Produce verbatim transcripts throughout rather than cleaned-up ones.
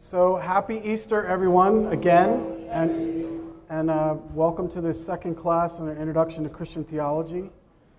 So happy Easter, everyone, again, and and uh, welcome to this second class in an Introduction to Christian Theology.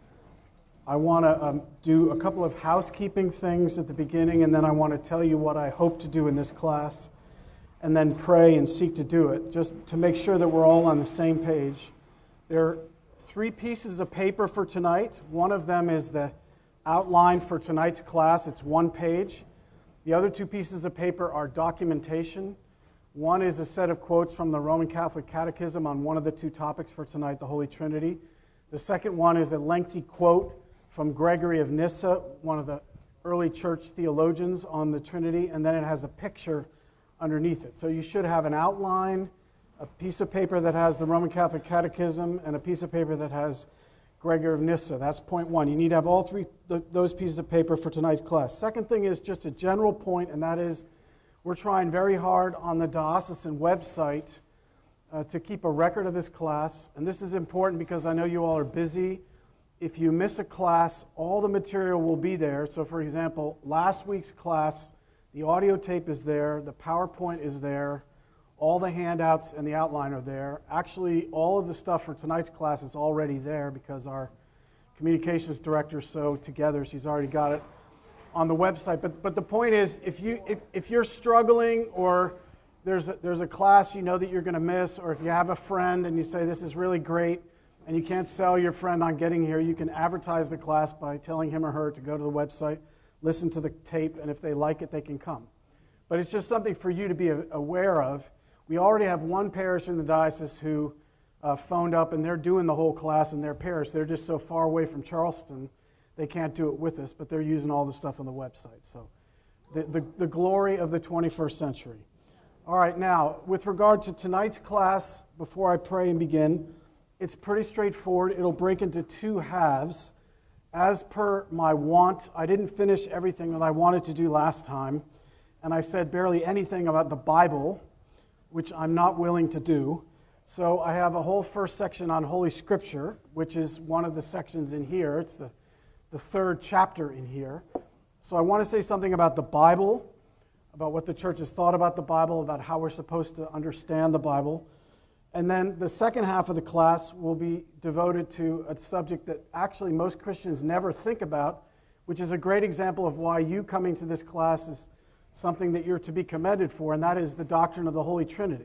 I want to um, do a couple of housekeeping things at the beginning, and then I want to tell you what I hope to do in this class, and then pray and seek to do it, just to make sure that we're all on the same page. There are three pieces of paper for tonight. One of them is the outline for tonight's class. It's one page. The other two pieces of paper are documentation. One is a set of quotes from the Roman Catholic Catechism on one of the two topics for tonight, the Holy Trinity. The second one is a lengthy quote from Gregory of Nyssa, one of the early church theologians on the Trinity, and then it has a picture underneath it. So you should have an outline, a piece of paper that has the Roman Catholic Catechism, and a piece of paper that has Gregory of Nyssa. That's point one. You need to have all three th- those pieces of paper for tonight's class. Second thing is just a general point, and that is we're trying very hard on the diocesan website uh, to keep a record of this class. And this is important because I know you all are busy. If you miss a class, all the material will be there. So for example, last week's class, the audio tape is there, the PowerPoint is there, all the handouts and the outline are there. Actually, all of the stuff for tonight's class is already there because our communications director is so together, she's already got it on the website. But but the point is, if you if, if you're struggling, or there's a, there's a class you know that you're going to miss, or if you have a friend and you say this is really great and you can't sell your friend on getting here, you can advertise the class by telling him or her to go to the website, listen to the tape, and if they like it, they can come. But it's just something for you to be aware of. We already have one parish in the diocese who uh, phoned up, and they're doing the whole class in their parish. They're just so far away from Charleston, they can't do it with us, but they're using all the stuff on the website. So the, the, the glory of the twenty-first century. All right, now, with regard to tonight's class, before I pray and begin, it's pretty straightforward. It'll break into two halves. As per my want, I didn't finish everything that I wanted to do last time, and I said barely anything about the Bible, which I'm not willing to do. So I have a whole first section on Holy Scripture, which is one of the sections in here. It's the, the third chapter in here. So I want to say something about the Bible, about what the church has thought about the Bible, about how we're supposed to understand the Bible. And then the second half of the class will be devoted to a subject that actually most Christians never think about, which is a great example of why you coming to this class is something that you're to be commended for, and that is the doctrine of the Holy Trinity,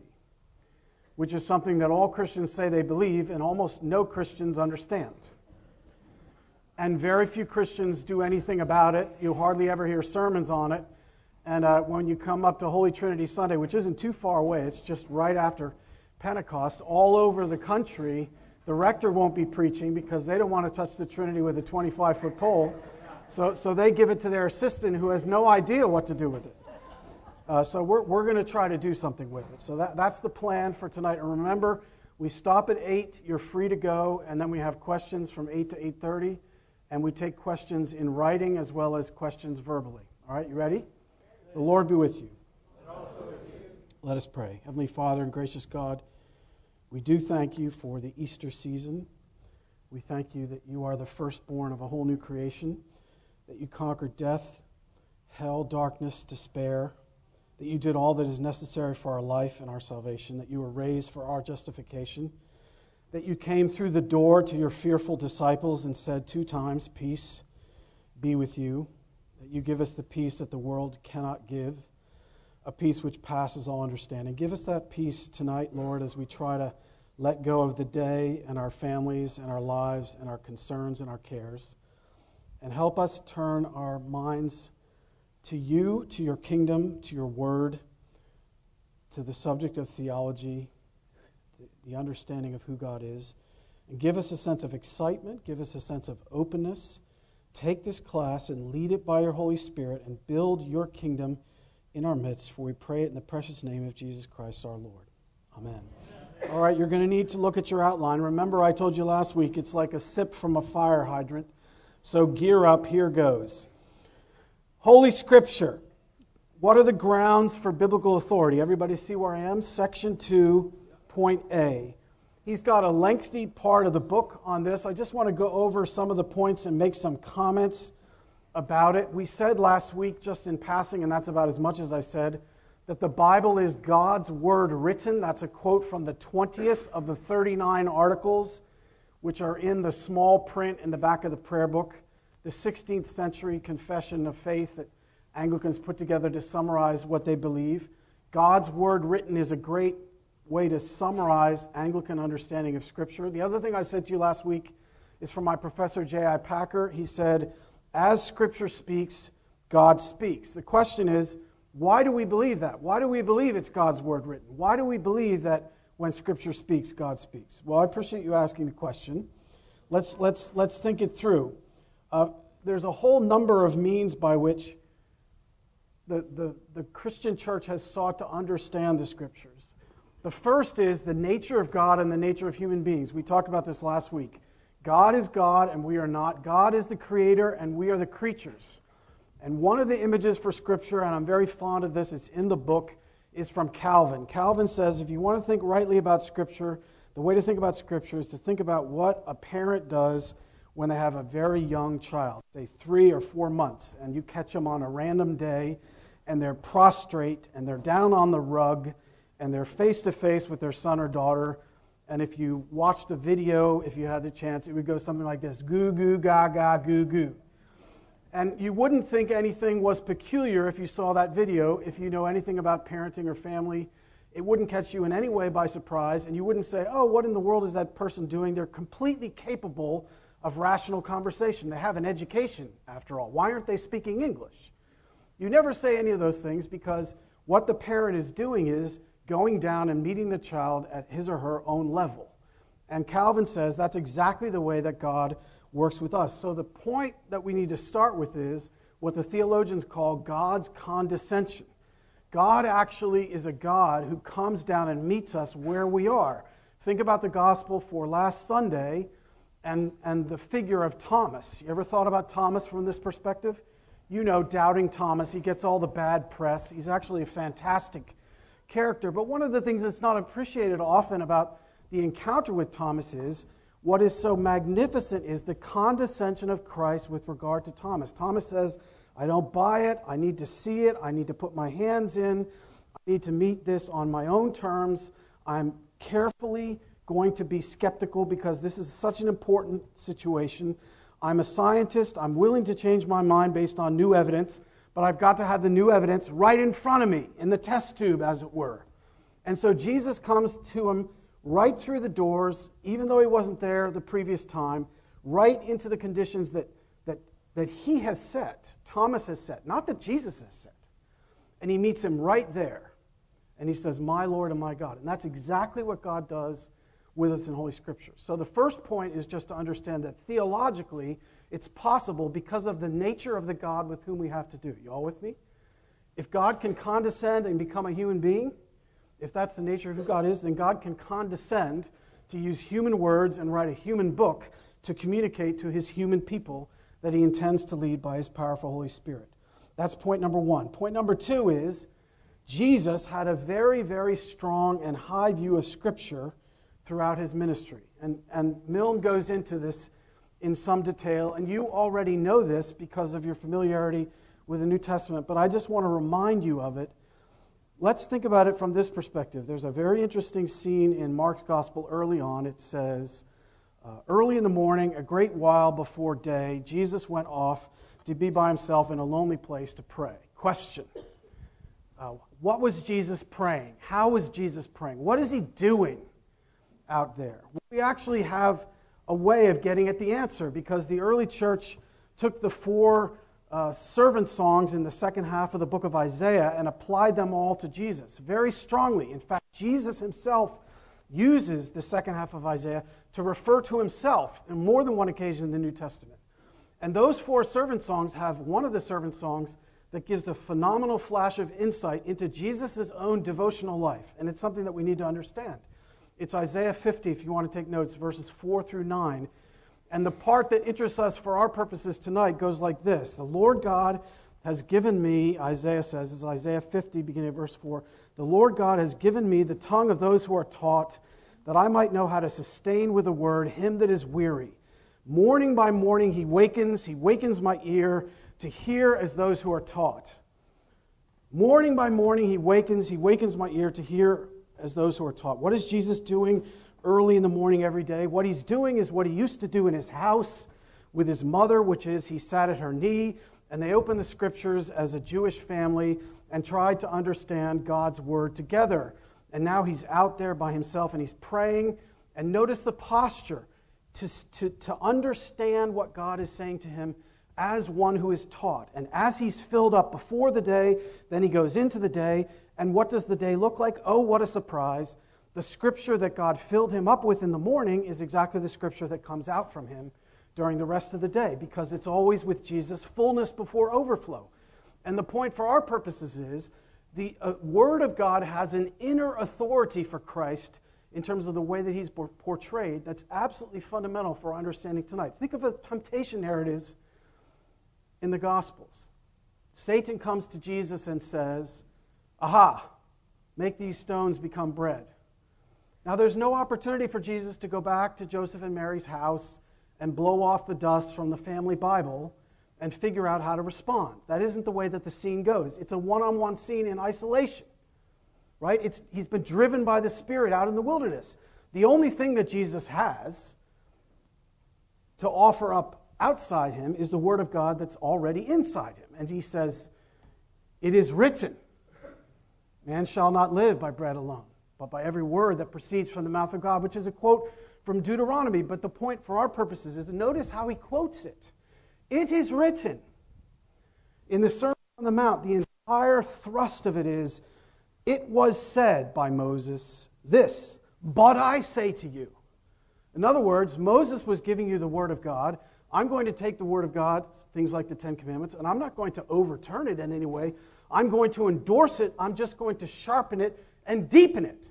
which is something that all Christians say they believe and almost no Christians understand. And very few Christians do anything about it. You hardly ever hear sermons on it. And uh, when you come up to Holy Trinity Sunday, which isn't too far away, it's just right after Pentecost, all over the country, the rector won't be preaching because they don't want to touch the Trinity with a twenty-five-foot pole. So, so they give it to their assistant who has no idea what to do with it. Uh, so we're we're going to try to do something with it. So that, that's the plan for tonight. And remember, we stop at eight. You're free to go. And then we have questions from eight to eight thirty. And we take questions in writing as well as questions verbally. All right, you ready? The Lord be with you. And also with you. Let us pray. Heavenly Father and gracious God, we do thank you for the Easter season. We thank you that you are the firstborn of a whole new creation, that you conquered death, hell, darkness, despair, that you did all that is necessary for our life and our salvation, that you were raised for our justification, that you came through the door to your fearful disciples and said two times, "Peace be with you," that you give us the peace that the world cannot give, a peace which passes all understanding. Give us that peace tonight, Lord, as we try to let go of the day and our families and our lives and our concerns and our cares, and help us turn our minds to you, to your kingdom, to your word, to the subject of theology, the understanding of who God is. And give us a sense of excitement, give us a sense of openness. Take this class and lead it by your Holy Spirit and build your kingdom in our midst, for we pray it in the precious name of Jesus Christ our Lord. Amen. All right, you're going to need to look at your outline. Remember, I told you last week, it's like a sip from a fire hydrant. So gear up, here goes. Holy Scripture. What are the grounds for biblical authority? Everybody see where I am? Section two, point A. He's got a lengthy part of the book on this. I just want to go over some of the points and make some comments about it. We said last week, just in passing, and that's about as much as I said, that the Bible is God's word written. That's a quote from the twentieth of the thirty-nine articles, which are in the small print in the back of the prayer book, the sixteenth century confession of faith that Anglicans put together to summarize what they believe. God's word written is a great way to summarize Anglican understanding of Scripture. The other thing I said to you last week is from my professor, J I Packer. He said, as Scripture speaks, God speaks. The question is, why do we believe that? Why do we believe it's God's word written? Why do we believe that when Scripture speaks, God speaks? Well, I appreciate you asking the question. Let's, let's, let's think it through. Uh, there's a whole number of means by which the, the, the Christian church has sought to understand the Scriptures. The first is the nature of God and the nature of human beings. We talked about this last week. God is God and we are not. God is the creator and we are the creatures. And one of the images for Scripture, and I'm very fond of this, it's in the book, is from Calvin. Calvin says if you want to think rightly about Scripture, the way to think about Scripture is to think about what a parent does when they have a very young child, say three or four months, and you catch them on a random day, and they're prostrate, and they're down on the rug, and they're face-to-face with their son or daughter. And if you watch the video, if you had the chance, it would go something like this, goo, goo, gaga, goo, goo. And you wouldn't think anything was peculiar if you saw that video. If you know anything about parenting or family, it wouldn't catch you in any way by surprise, and you wouldn't say, oh, what in the world is that person doing? They're completely capable of rational conversation. They have an education, after all. Why aren't they speaking English? You never say any of those things because what the parent is doing is going down and meeting the child at his or her own level. And Calvin says that's exactly the way that God works with us. So the point that we need to start with is what the theologians call God's condescension. God actually is a God who comes down and meets us where we are. Think about the gospel for last Sunday and, and the figure of Thomas. You ever thought about Thomas from this perspective? You know, doubting Thomas. He gets all the bad press. He's actually a fantastic character. But one of the things that's not appreciated often about the encounter with Thomas is what is so magnificent is the condescension of Christ with regard to Thomas. Thomas says, I don't buy it. I need to see it. I need to put my hands in. I need to meet this on my own terms. I'm carefully going to be skeptical because this is such an important situation. I'm a scientist. I'm willing to change my mind based on new evidence, but I've got to have the new evidence right in front of me, in the test tube, as it were. And so Jesus comes to him right through the doors, even though he wasn't there the previous time, right into the conditions that, that, that he has set, Thomas has set, not that Jesus has set. And he meets him right there. And he says, my Lord and my God. And that's exactly what God does with us in Holy Scripture. So the first point is just to understand that theologically, it's possible because of the nature of the God with whom we have to do. You all with me? If God can condescend and become a human being, if that's the nature of who God is, then God can condescend to use human words and write a human book to communicate to his human people that he intends to lead by his powerful Holy Spirit. That's point number one. Point number two is Jesus had a very, very strong and high view of Scripture throughout his ministry. And, and Milne goes into this in some detail, and you already know this because of your familiarity with the New Testament, but I just want to remind you of it. Let's think about it from this perspective. There's a very interesting scene in Mark's Gospel early on. It says, uh, early in the morning, a great while before day, Jesus went off to be by himself in a lonely place to pray. Question. Uh, what was Jesus praying? How was Jesus praying? What is he doing out there? We actually have a way of getting at the answer because the early church took the four Uh, servant songs in the second half of the book of Isaiah and applied them all to Jesus very strongly. In fact, Jesus himself uses the second half of Isaiah to refer to himself on more than one occasion in the New Testament. And those four servant songs have one of the servant songs that gives a phenomenal flash of insight into Jesus' own devotional life. And it's something that we need to understand. It's Isaiah fifty, if you want to take notes, verses four through nine. And the part that interests us for our purposes tonight goes like this. The Lord God has given me, Isaiah says, it's Isaiah fifty, beginning at verse four, the Lord God has given me the tongue of those who are taught, that I might know how to sustain with a word him that is weary. Morning by morning he wakens, he wakens my ear to hear as those who are taught. Morning by morning he wakens, he wakens my ear to hear as those who are taught. What is Jesus doing early in the morning every day? What he's doing is what he used to do in his house with his mother, which is he sat at her knee and they opened the scriptures as a Jewish family and tried to understand God's word together. And now he's out there by himself and he's praying. And notice the posture to, to, to understand what God is saying to him as one who is taught. And as he's filled up before the day, then he goes into the day. And what does the day look like? Oh, what a surprise. The scripture that God filled him up with in the morning is exactly the scripture that comes out from him during the rest of the day, because it's always with Jesus, fullness before overflow. And the point for our purposes is the uh, Word of God has an inner authority for Christ in terms of the way that he's portrayed that's absolutely fundamental for our understanding tonight. Think of the temptation narratives in the Gospels. Satan comes to Jesus and says, aha, make these stones become bread. Now there's no opportunity for Jesus to go back to Joseph and Mary's house and blow off the dust from the family Bible and figure out how to respond. That isn't the way that the scene goes. It's a one-on-one scene in isolation, right? It's, he's been driven by the Spirit out in the wilderness. The only thing that Jesus has to offer up outside him is the Word of God that's already inside him. And he says, it is written, man shall not live by bread alone, but by every word that proceeds from the mouth of God, which is a quote from Deuteronomy. But the point for our purposes is notice how he quotes it. It is written. In the Sermon on the Mount, the entire thrust of it is, it was said by Moses this, but I say to you. In other words, Moses was giving you the Word of God. I'm going to take the Word of God, things like the Ten Commandments, and I'm not going to overturn it in any way. I'm going to endorse it. I'm just going to sharpen it and deepen it.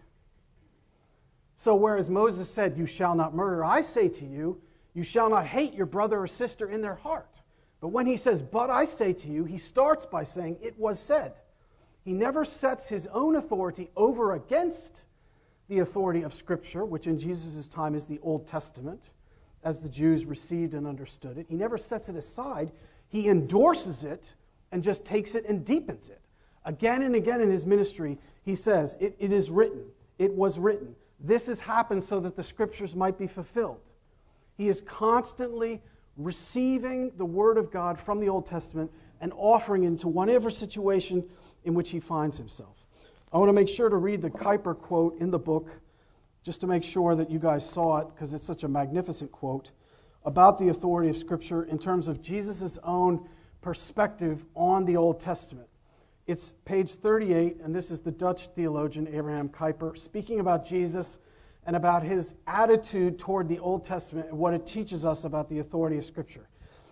So whereas Moses said, you shall not murder, I say to you, you shall not hate your brother or sister in their heart. But when he says, but I say to you, he starts by saying, it was said. He never sets his own authority over against the authority of Scripture, which in Jesus' time is the Old Testament, as the Jews received and understood it. He never sets it aside. He endorses it and just takes it and deepens it. Again and again in his ministry, he says, it, it is written, it was written. This has happened so that the Scriptures might be fulfilled. He is constantly receiving the Word of God from the Old Testament and offering it into whatever situation in which he finds himself. I want to make sure to read the Kuyper quote in the book, just to make sure that you guys saw it, because it's such a magnificent quote, about the authority of Scripture in terms of Jesus' own perspective on the Old Testament. It's page thirty-eight, and this is the Dutch theologian Abraham Kuyper speaking about Jesus and about his attitude toward the Old Testament and what it teaches us about the authority of Scripture.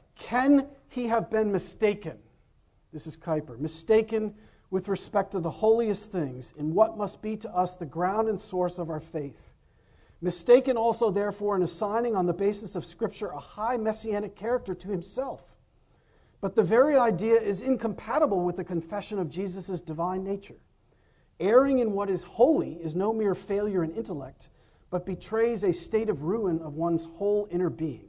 Can he have been mistaken? This is Kuyper. Mistaken with respect to the holiest things in what must be to us the ground and source of our faith. Mistaken also, therefore, in assigning on the basis of Scripture a high messianic character to himself. But the very idea is incompatible with the confession of Jesus' divine nature. Erring in what is holy is no mere failure in intellect, but betrays a state of ruin of one's whole inner being.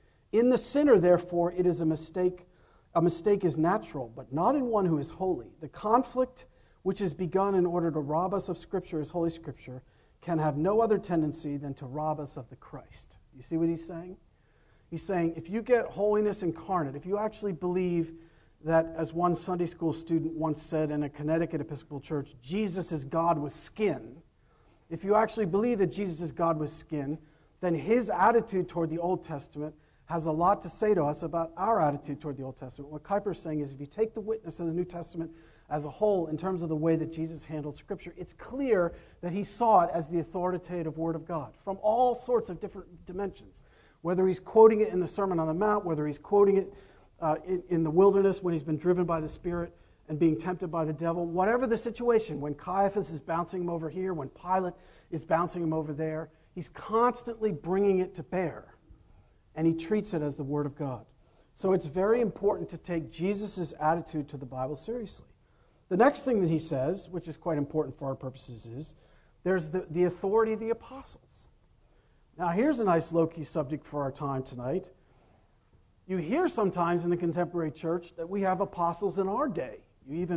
In the sinner, therefore, it is a mistake. A mistake is natural, but not in one who is holy. The conflict which is begun in order to rob us of Scripture as Holy Scripture can have no other tendency than to rob us of the Christ. You see what he's saying? He's saying if you get holiness incarnate, if you actually believe that, as one Sunday school student once said in a Connecticut Episcopal church, Jesus is God with skin, if you actually believe that Jesus is God with skin, then his attitude toward the Old Testament has a lot to say to us about our attitude toward the Old Testament. What Kuyper is saying is if you take the witness of the New Testament as a whole in terms of the way that Jesus handled Scripture, it's clear that he saw it as the authoritative Word of God from all sorts of different dimensions. Whether he's quoting it in the Sermon on the Mount, whether he's quoting it uh, in, in the wilderness when he's been driven by the Spirit and being tempted by the devil, whatever the situation, when Caiaphas is bouncing him over here, when Pilate is bouncing him over there, he's constantly bringing it to bear. And he treats it as the Word of God. So it's very important to take Jesus' attitude to the Bible seriously. The next thing that he says, which is quite important for our purposes, is there's the, the authority of the apostles. Now here's a nice low-key subject for our time tonight. You hear sometimes in the contemporary church that we have apostles in our day. You even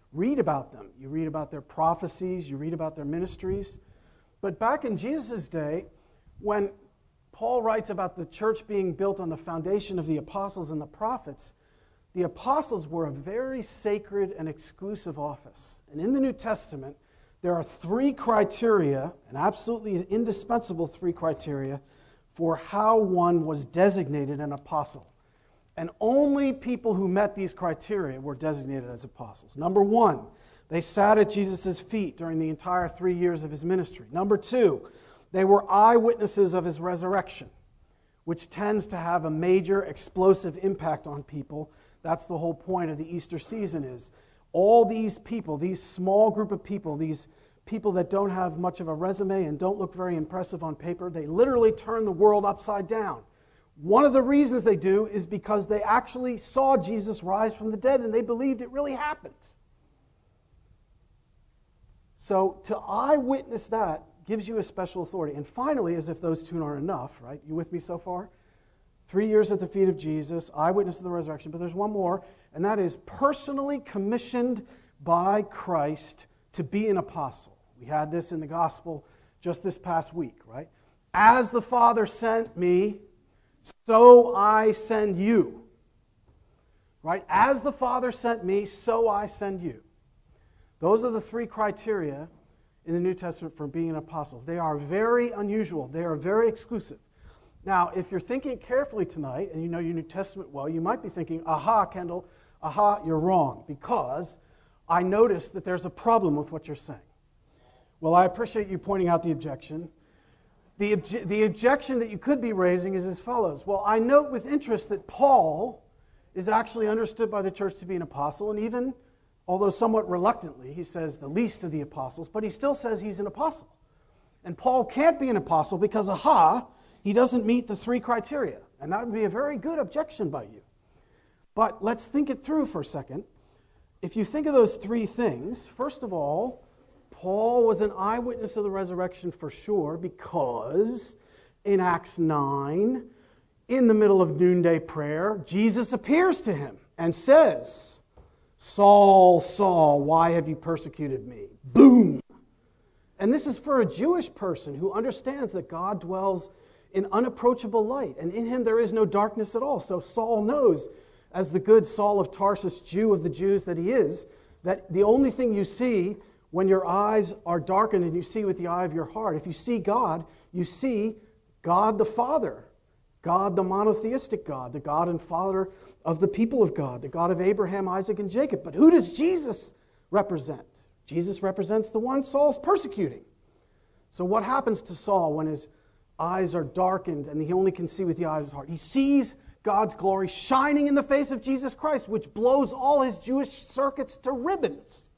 read about them. You read about their prophecies, you read about their ministries. But back in Jesus' day, when Paul writes about the church being built on the foundation of the apostles and the prophets, the apostles were a very sacred and exclusive office. And in the New Testament, there are three criteria, and absolutely indispensable three criteria, for how one was designated an apostle. And only people who met these criteria were designated as apostles. Number one, they sat at Jesus' feet during the entire three years of his ministry. Number two, they were eyewitnesses of his resurrection, which tends to have a major explosive impact on people. That's the whole point of the Easter season is all these people, these small group of people, these people that don't have much of a resume and don't look very impressive on paper, they literally turn the world upside down. One of the reasons they do is because they actually saw Jesus rise from the dead and they believed it really happened. So to eyewitness that gives you a special authority. And finally, as if those two aren't enough, right? You with me so far? Three years at the feet of Jesus, eyewitness of the resurrection, but there's one more, and that is personally commissioned by Christ to be an apostle. We had this in the gospel just this past week, right? As the Father sent me, so I send you. Right? As the Father sent me, so I send you. Those are the three criteria in the New Testament for being an apostle. They are very unusual. They are very exclusive. Now, if you're thinking carefully tonight, and you know your New Testament well, you might be thinking, aha, Kendall, aha, you're wrong, because I noticed that there's a problem with what you're saying. Well, I appreciate you pointing out the objection. The, obje- the objection that you could be raising is as follows. Well, I note with interest that Paul is actually understood by the church to be an apostle, and even, although somewhat reluctantly, he says the least of the apostles, but he still says he's an apostle. And Paul can't be an apostle because, aha, he doesn't meet the three criteria. And that would be a very good objection by you. But let's think it through for a second. If you think of those three things, first of all, Paul was an eyewitness of the resurrection for sure, because in Acts nine, in the middle of noonday prayer, Jesus appears to him and says, Saul, Saul, why have you persecuted me? Boom! And this is for a Jewish person who understands that God dwells in unapproachable light, and in him there is no darkness at all. So Saul knows, as the good Saul of Tarsus, Jew of the Jews that he is, that the only thing you see when your eyes are darkened and you see with the eye of your heart, if you see God, you see God the Father, God the monotheistic God, the God and Father of the people of God, the God of Abraham, Isaac, and Jacob. But who does Jesus represent? Jesus represents the one Saul's persecuting. So what happens to Saul when his eyes are darkened and he only can see with the eye of his heart? He sees God's glory shining in the face of Jesus Christ, which blows all his Jewish circuits to ribbons.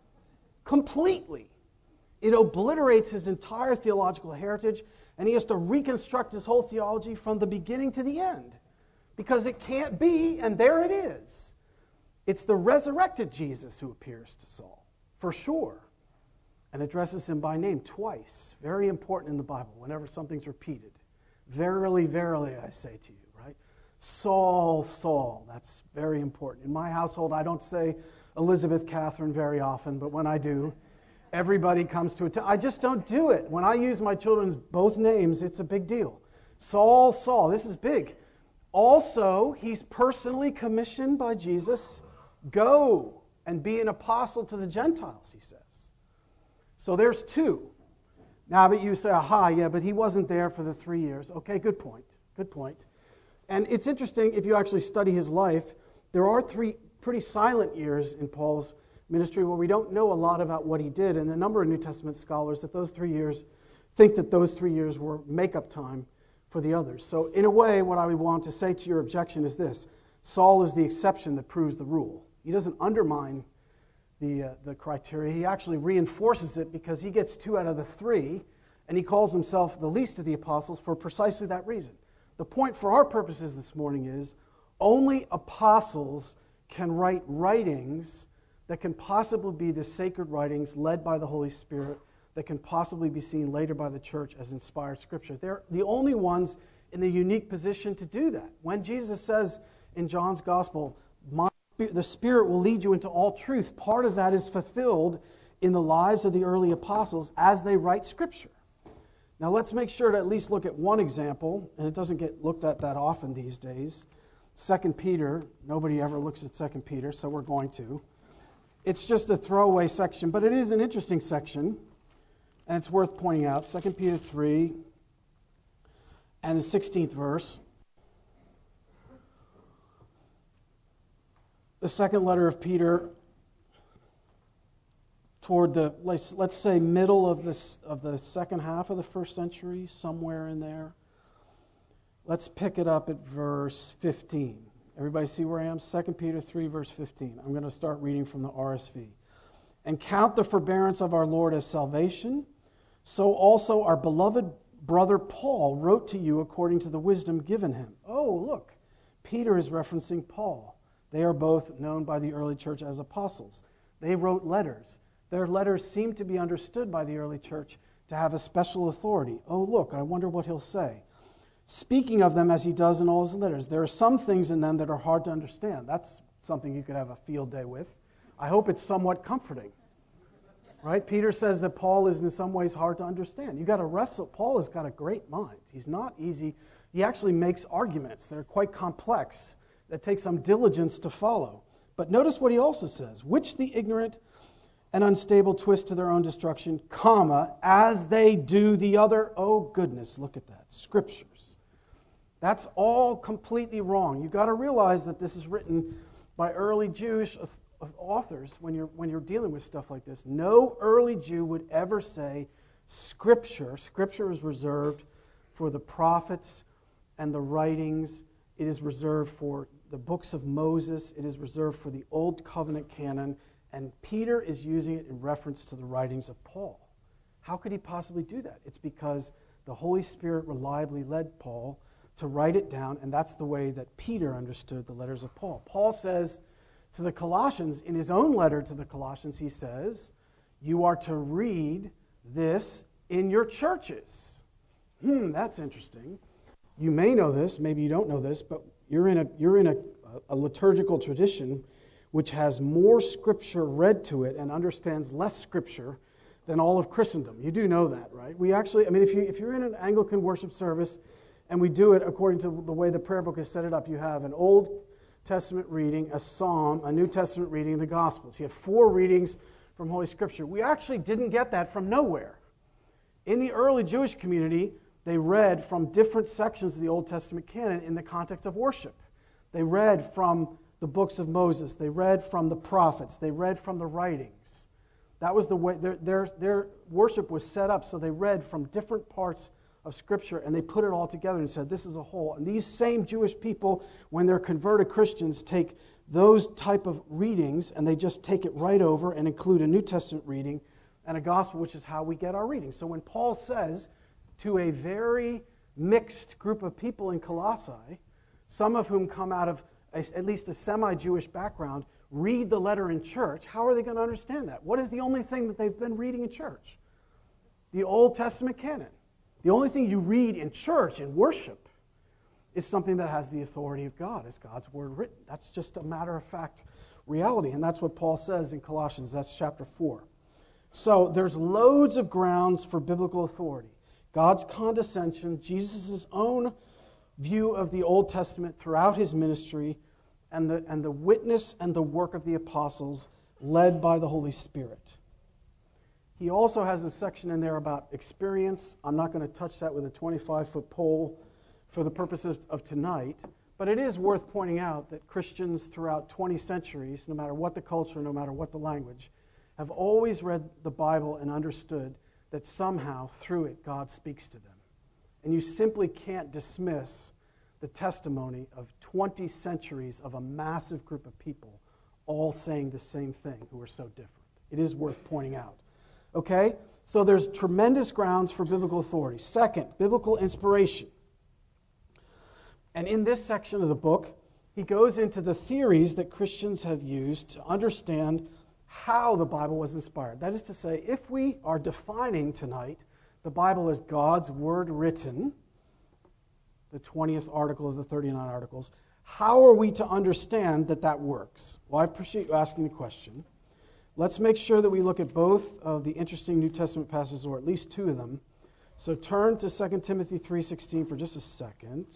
Completely. It obliterates his entire theological heritage, and he has to reconstruct his whole theology from the beginning to the end. Because it can't be, and there it is. It's the resurrected Jesus who appears to Saul, for sure, and addresses him by name twice. Very important in the Bible, whenever something's repeated. Verily, verily, I say to you, right? Saul, Saul, that's very important. In my household, I don't say Elizabeth Catherine very often, but when I do, everybody comes to it. I just don't do it. When I use my children's both names, it's a big deal. Saul, Saul, this is big. Also, he's personally commissioned by Jesus. Go and be an apostle to the Gentiles, he says. So there's two. Now, but you say, aha, yeah, but he wasn't there for the three years. Okay, good point. Good point. And it's interesting, if you actually study his life, there are three pretty silent years in Paul's ministry where we don't know a lot about what he did. And a number of New Testament scholars that those three years think that those three years were make-up time for the others. So in a way, what I would want to say to your objection is this. Saul is the exception that proves the rule. He doesn't undermine the, uh, the criteria. He actually reinforces it because he gets two out of the three, and he calls himself the least of the apostles for precisely that reason. The point for our purposes this morning is only apostles can write writings that can possibly be the sacred writings led by the Holy Spirit that can possibly be seen later by the church as inspired Scripture. They're the only ones in the unique position to do that. When Jesus says in John's Gospel, my the Spirit will lead you into all truth. Part of that is fulfilled in the lives of the early apostles as they write Scripture. Now let's make sure to at least look at one example, and it doesn't get looked at that often these days. Second Peter, nobody ever looks at Second Peter, so we're going to. It's just a throwaway section, but it is an interesting section, and it's worth pointing out. Second Peter three and the sixteenth verse. The second letter of Peter, toward the, let's, let's say, middle of, this, of the second half of the first century, somewhere in there. Let's pick it up at verse fifteen. Everybody see where I am? Second Peter three, verse fifteen. I'm going to start reading from the R S V. And count the forbearance of our Lord as salvation, so also our beloved brother Paul wrote to you according to the wisdom given him. Oh, look, Peter is referencing Paul. They are both known by the early church as apostles. They wrote letters. Their letters seem to be understood by the early church to have a special authority. Oh, look, I wonder what he'll say. Speaking of them as he does in all his letters, there are some things in them that are hard to understand. That's something you could have a field day with. I hope it's somewhat comforting. Right? Peter says that Paul is in some ways hard to understand. You've got to wrestle. Paul has got a great mind. He's not easy. He actually makes arguments that are quite complex, that take some diligence to follow. But notice what he also says, which the ignorant and unstable twist to their own destruction, comma, as they do the other. Oh, goodness, look at that. Scriptures. That's all completely wrong. You've got to realize that this is written by early Jewish authors when you're, when you're dealing with stuff like this. No early Jew would ever say Scripture. Scripture is reserved for the prophets and the writings. It is reserved for the books of Moses. It is reserved for the Old Covenant canon. And Peter is using it in reference to the writings of Paul. How could he possibly do that? It's because the Holy Spirit reliably led Paul to write it down, and that's the way that Peter understood the letters of Paul. Paul says to the Colossians, in his own letter to the Colossians, he says, you are to read this in your churches. Hmm, that's interesting. You may know this, maybe you don't know this, but you're in a you're in a, a liturgical tradition which has more Scripture read to it and understands less Scripture than all of Christendom. You do know that, right? We actually, I mean, if you if you're in an Anglican worship service and we do it according to the way the prayer book is set it up, you have an Old Testament reading, a Psalm, a New Testament reading, and the Gospels. You have four readings from Holy Scripture. We actually didn't get that from nowhere. In the early Jewish community, they read from different sections of the Old Testament canon in the context of worship. They read from the books of Moses. They read from the prophets. They read from the writings. That was the way their, their, their worship was set up, so they read from different parts of Scripture, and they put it all together and said, this is a whole. And these same Jewish people, when they're converted Christians, take those type of readings, and they just take it right over and include a New Testament reading and a gospel, which is how we get our reading. So when Paul says to a very mixed group of people in Colossae, some of whom come out of a, at least a semi-Jewish background, read the letter in church, how are they going to understand that? What is the only thing that they've been reading in church? The Old Testament canon. The only thing you read in church, in worship, is something that has the authority of God, as God's word written. That's just a matter-of-fact reality, and that's what Paul says in Colossians. That's chapter four. So there's loads of grounds for biblical authority. God's condescension, Jesus' own view of the Old Testament throughout his ministry, and the, and the witness and the work of the apostles led by the Holy Spirit. He also has a section in there about experience. I'm not going to touch that with a twenty-five-foot pole for the purposes of tonight, but it is worth pointing out that Christians throughout twenty centuries, no matter what the culture, no matter what the language, have always read the Bible and understood that somehow through it God speaks to them. And you simply can't dismiss the testimony of twenty centuries of a massive group of people all saying the same thing who are so different. It is worth pointing out. Okay? So there's tremendous grounds for biblical authority. Second, biblical inspiration. And in this section of the book, he goes into the theories that Christians have used to understand how the Bible was inspired. That is to say, if we are defining tonight the Bible as God's word written, the twentieth article of the thirty-nine articles, How are we to understand that that works? Well, I appreciate you asking the question. Let's make sure that we look at both of the interesting New Testament passages, or at least two of them. So turn to Second Timothy three sixteen for just a second.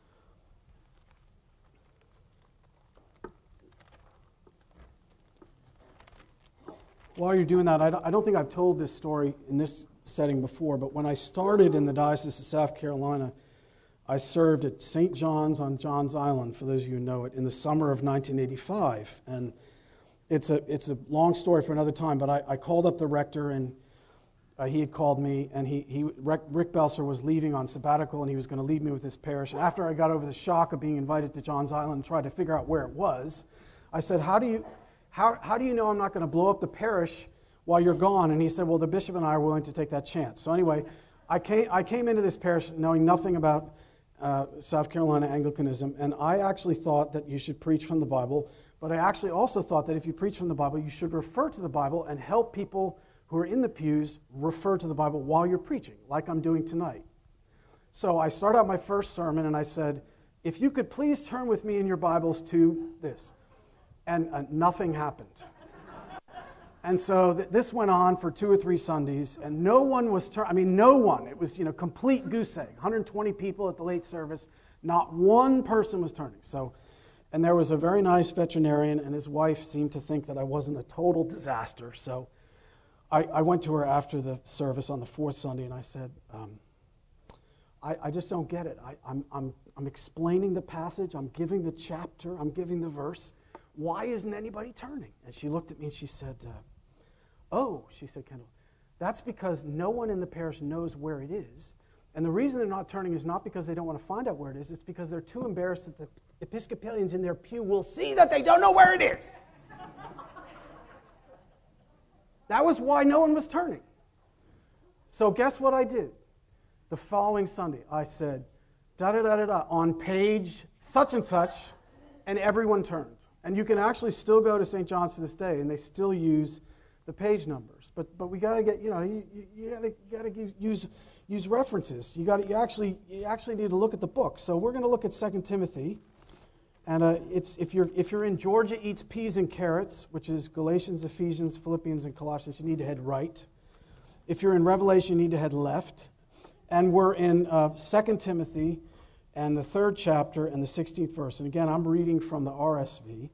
While you're doing that, I don't, I don't think I've told this story in this setting before, but when I started in the Diocese of South Carolina, I served at Saint John's on Johns Island, for those of you who know it, in the summer of nineteen eighty-five. And it's a it's a long story for another time, but I, I called up the rector, and uh, he had called me, and he, he Rick, Rick Belser was leaving on sabbatical, and he was going to leave me with his parish. And after I got over the shock of being invited to Johns Island and tried to figure out where it was, I said, how do you... How, how do you know I'm not going to blow up the parish while you're gone? And he said, well, the bishop and I are willing to take that chance. So anyway, I came, I came into this parish knowing nothing about uh, South Carolina Anglicanism, and I actually thought that you should preach from the Bible, but I actually also thought that if you preach from the Bible, you should refer to the Bible and help people who are in the pews refer to the Bible while you're preaching, like I'm doing tonight. So I start out my first sermon, and I said, if you could please turn with me in your Bibles to this. And uh, nothing happened. And so th- this went on for two or three Sundays, and no one was turning. I mean, no one. It was, you know, complete goose egg. one hundred twenty people at the late service. Not one person was turning. So, and there was a very nice veterinarian, and his wife seemed to think that I wasn't a total disaster. So I, I went to her after the service on the fourth Sunday, and I said, um, I, I just don't get it. I, I'm, I'm, I'm explaining the passage. I'm giving the chapter. I'm giving the verse. Why isn't anybody turning? And she looked at me and she said, uh, oh, she said, Kendall, that's because no one in the parish knows where it is. And the reason they're not turning is not because they don't want to find out where it is. It's because they're too embarrassed that the Episcopalians in their pew will see that they don't know where it is. That was why no one was turning. So guess what I did? The following Sunday, I said, da-da-da-da-da, on page such and such, and everyone turned. And you can actually still go to Saint John's to this day, and they still use the page numbers. But but we got to get, you know, you, you, you got to you got to use use references. You got you actually you actually need to look at the book. So we're going to look at Second Timothy, and uh, it's if you're if you're in Georgia Eats Peas and Carrots, which is Galatians, Ephesians, Philippians, and Colossians, you need to head right. If you're in Revelation, you need to head left. And we're in uh, Second Timothy. And the third chapter and the sixteenth verse. And again, I'm reading from the R S V.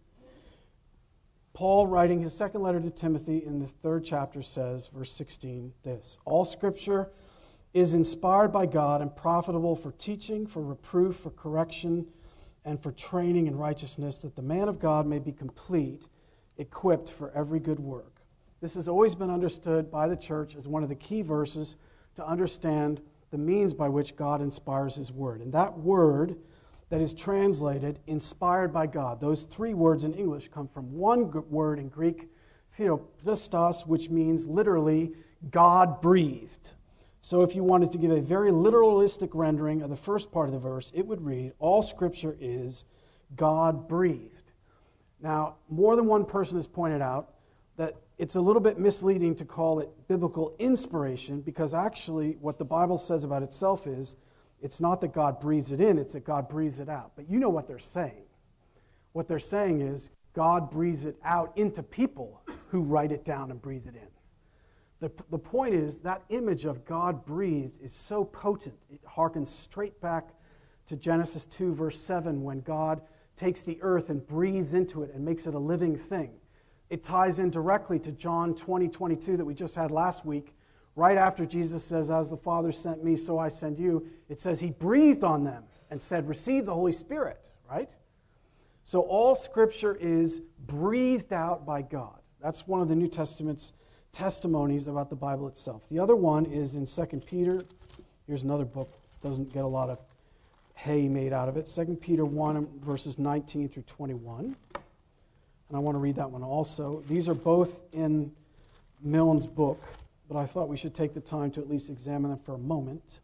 Paul, writing his second letter to Timothy in the third chapter, says, verse sixteen, this: all Scripture is inspired by God and profitable for teaching, for reproof, for correction, and for training in righteousness, that the man of God may be complete, equipped for every good work. This has always been understood by the church as one of the key verses to understand the means by which God inspires His Word. And that word that is translated inspired by God, those three words in English come from one word in Greek, theopneustos, which means literally God breathed. So if you wanted to give a very literalistic rendering of the first part of the verse, it would read, all Scripture is God breathed. Now, more than one person has pointed out that it's a little bit misleading to call it biblical inspiration, because actually what the Bible says about itself is it's not that God breathes it in, it's that God breathes it out. But you know what they're saying. What they're saying is God breathes it out into people who write it down and breathe it in. The, the point is that image of God breathed is so potent. It harkens straight back to Genesis two, verse seven, when God takes the earth and breathes into it and makes it a living thing. It ties in directly to John twenty, twenty-two that we just had last week. Right after Jesus says, as the Father sent me, so I send you, it says He breathed on them and said, receive the Holy Spirit, right? So all Scripture is breathed out by God. That's one of the New Testament's testimonies about the Bible itself. The other one is in Second Peter. Here's another book. Doesn't get a lot of hay made out of it. Second Peter one, verses nineteen through twenty-one. And I want to read that one also. These are both in Milne's book, but I thought we should take the time to at least examine them for a moment.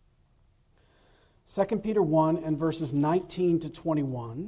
Second Peter one and verses nineteen to twenty-one.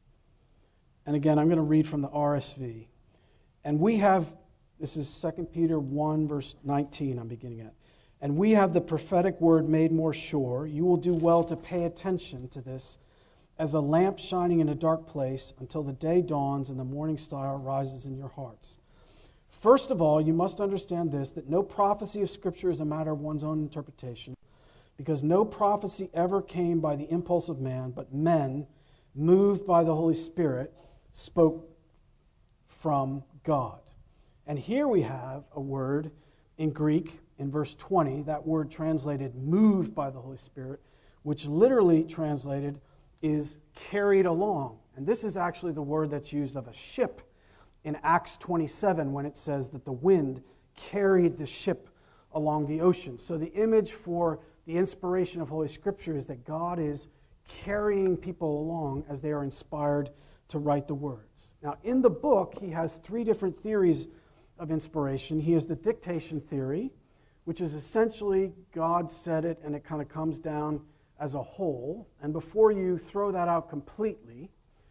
And again, I'm going to read from the R S V. And we have, this is Second Peter one, verse nineteen, I'm beginning at. And we have the prophetic word made more sure. You will do well to pay attention to this, as a lamp shining in a dark place until the day dawns and the morning star rises in your hearts. First of all, you must understand this, that no prophecy of Scripture is a matter of one's own interpretation, because no prophecy ever came by the impulse of man, but men, moved by the Holy Spirit, spoke from God. And here we have a word in Greek, in verse twenty, that word translated moved by the Holy Spirit, which literally translated is carried along. And this is actually the word that's used of a ship in Acts twenty-seven when it says that the wind carried the ship along the ocean. So the image for the inspiration of Holy Scripture is that God is carrying people along as they are inspired to write the words. Now, in the book, he has three different theories of inspiration. He has the dictation theory, which is essentially God said it and it kind of comes down as a whole. And before you throw that out completely,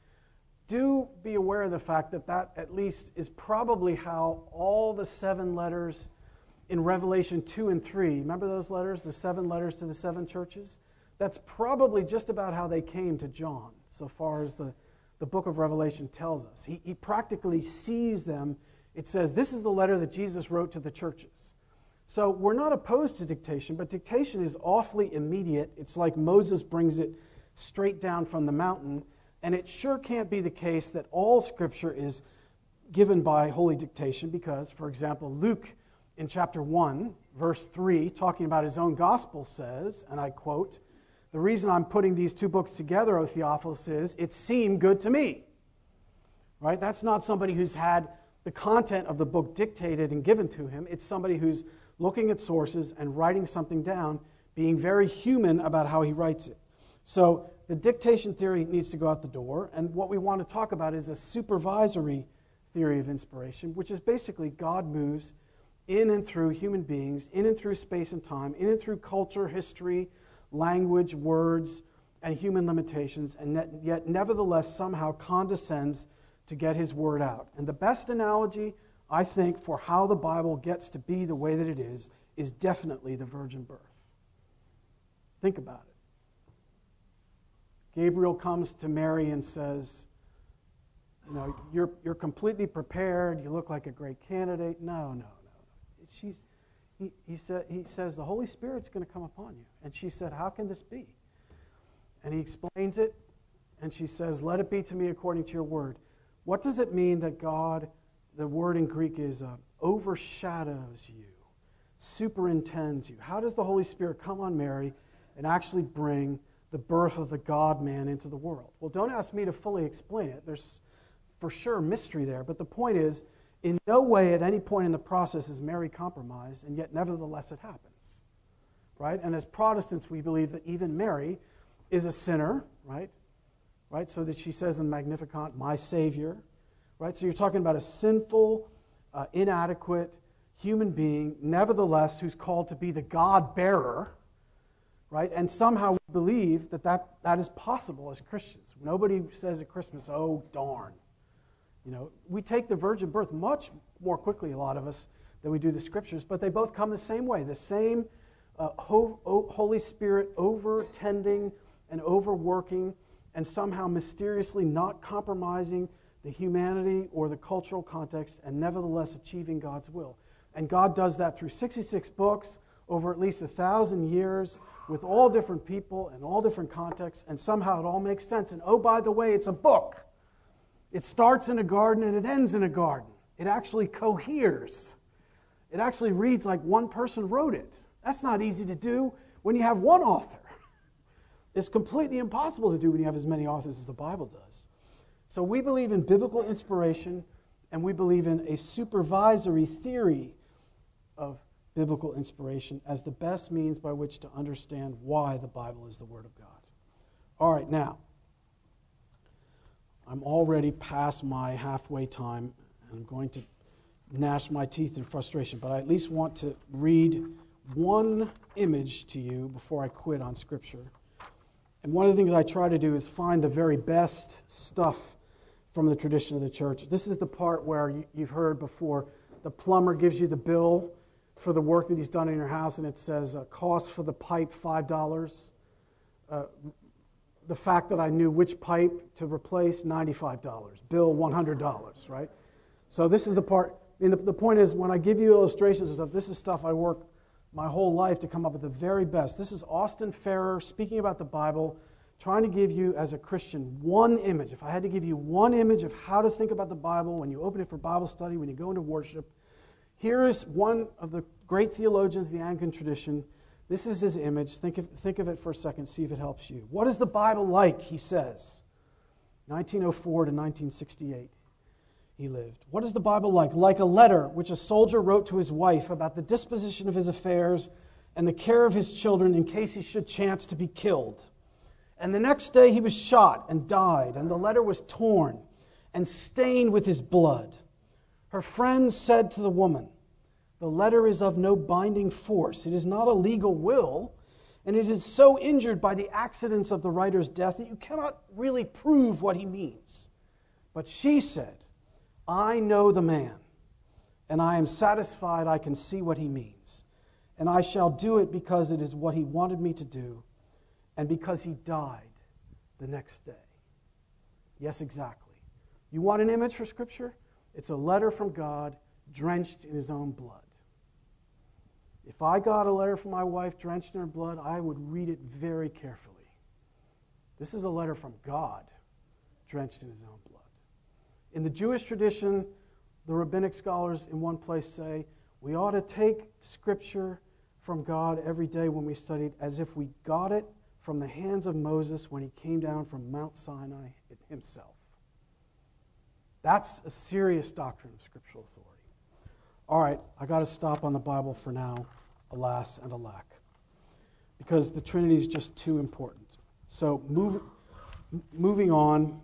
do be aware of the fact that that at least is probably how all the seven letters in Revelation two and three, remember those letters, the seven letters to the seven churches? That's probably just about how they came to John, so far as the, the book of Revelation tells us. He, he practically sees them. It says, this is the letter that Jesus wrote to the churches. So we're not opposed to dictation, but dictation is awfully immediate. It's like Moses brings it straight down from the mountain, and it sure can't be the case that all Scripture is given by holy dictation because, for example, Luke in chapter one, verse three, talking about his own gospel says, and I quote, "The reason I'm putting these two books together, O Theophilus, is it seemed good to me." Right? That's not somebody who's had the content of the book dictated and given to him. It's somebody who's looking at sources and writing something down, being very human about how he writes it. So the dictation theory needs to go out the door, and what we want to talk about is a supervisory theory of inspiration, which is basically God moves in and through human beings, in and through space and time, in and through culture, history, language, words, and human limitations, and yet nevertheless somehow condescends to get his word out. And the best analogy, I think, for how the Bible gets to be the way that it is, is definitely the virgin birth. Think about it. Gabriel comes to Mary and says, you know, you're, you're completely prepared, you look like a great candidate. No, no, no. She's, he, he, said, he says, the Holy Spirit's going to come upon you. And she said, how can this be? And he explains it, and she says, let it be to me according to your word. What does it mean that God, the word in Greek is uh, overshadows you, superintends you? How does the Holy Spirit come on Mary and actually bring the birth of the God-man into the world? Well, don't ask me to fully explain it. There's for sure mystery there, but the point is, in no way at any point in the process is Mary compromised, and yet nevertheless it happens, right? And as Protestants, we believe that even Mary is a sinner, right? Right? So that she says in Magnificat, my Savior, right? So you're talking about a sinful, uh, inadequate human being, nevertheless, who's called to be the God-bearer, right? And somehow we believe that, that that is possible as Christians. Nobody says at Christmas, oh, darn. You know, we take the virgin birth much more quickly, a lot of us, than we do the Scriptures, but they both come the same way. The same uh, ho- o- Holy Spirit over-tending and overworking and somehow mysteriously not compromising the humanity or the cultural context and nevertheless achieving God's will. And God does that through sixty-six books over at least a thousand years with all different people and all different contexts, and somehow it all makes sense. And oh, by the way, it's a book. It starts in a garden and it ends in a garden. It actually coheres. It actually reads like one person wrote it. That's not easy to do when you have one author. It's completely impossible to do when you have as many authors as the Bible does. So we believe in biblical inspiration, and we believe in a supervisory theory of biblical inspiration as the best means by which to understand why the Bible is the Word of God. All right, now, I'm already past my halfway time, and I'm going to gnash my teeth in frustration, but I at least want to read one image to you before I quit on Scripture. And one of the things I try to do is find the very best stuff from the tradition of the church. This is the part where you, you've heard before, the plumber gives you the bill for the work that he's done in your house, and it says uh, cost for the pipe five dollars, uh, the fact that I knew which pipe to replace, ninety-five dollars. Bill, one hundred dollars, right? So this is the part, I mean, the, the point is when I give you illustrations and stuff, this is stuff I work my whole life to come up with the very best. This is Austin Farrer speaking about the Bible, trying to give you as a Christian one image. If I had to give you one image of how to think about the Bible when you open it for Bible study, when you go into worship, here is one of the great theologians of the Anglican tradition. This is his image. Think of, think of it for a second, see if it helps you. What is the Bible like, he says. nineteen oh four to nineteen sixty-eight. He lived. What is the Bible like? Like a letter which a soldier wrote to his wife about the disposition of his affairs and the care of his children in case he should chance to be killed. And the next day he was shot and died, and the letter was torn and stained with his blood. Her friends said to the woman, "The letter is of no binding force. It is not a legal will, and it is so injured by the accidents of the writer's death that you cannot really prove what he means." But she said, "I know the man, and I am satisfied I can see what he means. And I shall do it because it is what he wanted me to do, and because he died the next day." Yes, exactly. You want an image for Scripture? It's a letter from God drenched in his own blood. If I got a letter from my wife drenched in her blood, I would read it very carefully. This is a letter from God drenched in his own blood. In the Jewish tradition, the rabbinic scholars in one place say, we ought to take Scripture from God every day when we study it as if we got it from the hands of Moses when he came down from Mount Sinai himself. That's a serious doctrine of scriptural authority. All right, I got to stop on the Bible for now, alas and alack, because the Trinity is just too important. So move, moving on,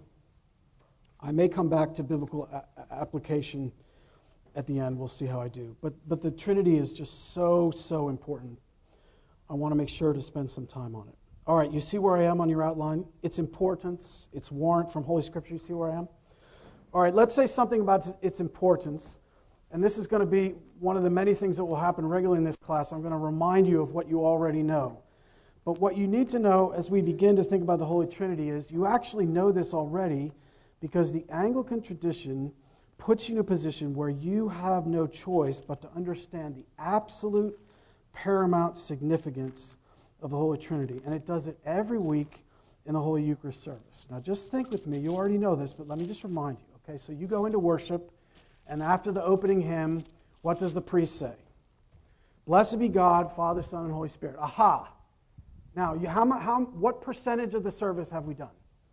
I may come back to biblical a- application at the end. We'll see how I do. But, but the Trinity is just so, so important. I want to make sure to spend some time on it. All right, you see where I am on your outline? Its importance, its warrant from Holy Scripture. You see where I am? All right, let's say something about its importance. And this is going to be one of the many things that will happen regularly in this class. I'm going to remind you of what you already know. But what you need to know as we begin to think about the Holy Trinity is you actually know this already because the Anglican tradition puts you in a position where you have no choice but to understand the absolute paramount significance of the Holy Trinity. And it does it every week in the Holy Eucharist service. Now just think with me. You already know this, but let me just remind you. Okay, so you go into worship, and after the opening hymn, what does the priest say? Blessed be God, Father, Son, and Holy Spirit. Aha! Now, you, how, how, what percentage of the service have we done?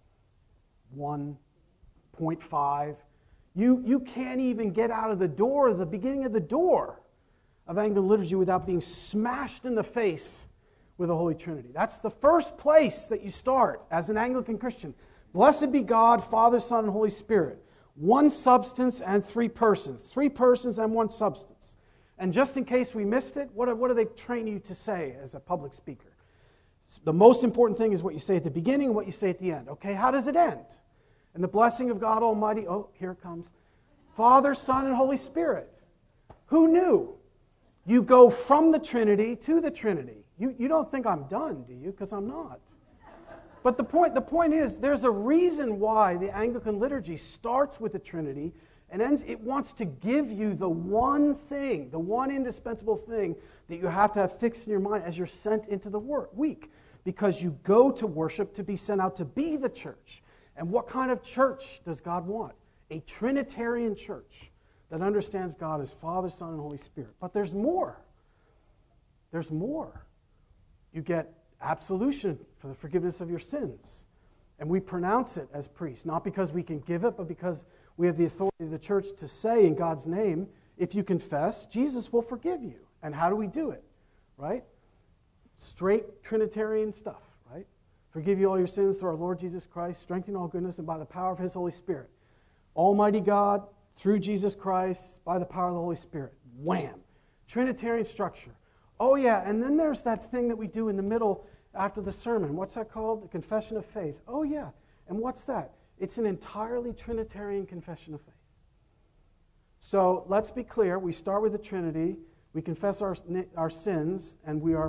one point five. You, you can't even get out of the door, the beginning of the door of Anglican liturgy without being smashed in the face with the Holy Trinity. That's the first place that you start as an Anglican Christian. Blessed be God, Father, Son, and Holy Spirit. One substance and three persons. Three persons and one substance. And just in case we missed it, what, what do they train you to say as a public speaker? The most important thing is what you say at the beginning and what you say at the end. Okay, how does it end? And the blessing of God Almighty, oh, here it comes. Father, Son, and Holy Spirit. Who knew? You go from the Trinity to the Trinity. You, you don't think I'm done, do you? Because I'm not. But the point, the point is, there's a reason why the Anglican liturgy starts with the Trinity and ends, it wants to give you the one thing, the one indispensable thing that you have to have fixed in your mind as you're sent into the work, week. Because you go to worship to be sent out to be the church. And what kind of church does God want? A Trinitarian church that understands God as Father, Son, and Holy Spirit. But there's more. There's more. You get absolution for the forgiveness of your sins. And we pronounce it as priests, not because we can give it, but because we have the authority of the church to say in God's name, if you confess, Jesus will forgive you. And how do we do it? Right? Straight Trinitarian stuff, right? Forgive you all your sins through our Lord Jesus Christ, strengthen all goodness, and by the power of His Holy Spirit. Almighty God, through Jesus Christ, by the power of the Holy Spirit. Wham! Trinitarian structure. Oh yeah, and then there's that thing that we do in the middle after the sermon. What's that called? The confession of faith. Oh yeah, and what's that? It's an entirely Trinitarian confession of faith. So let's be clear. We start with the Trinity. We confess our, our sins, and we are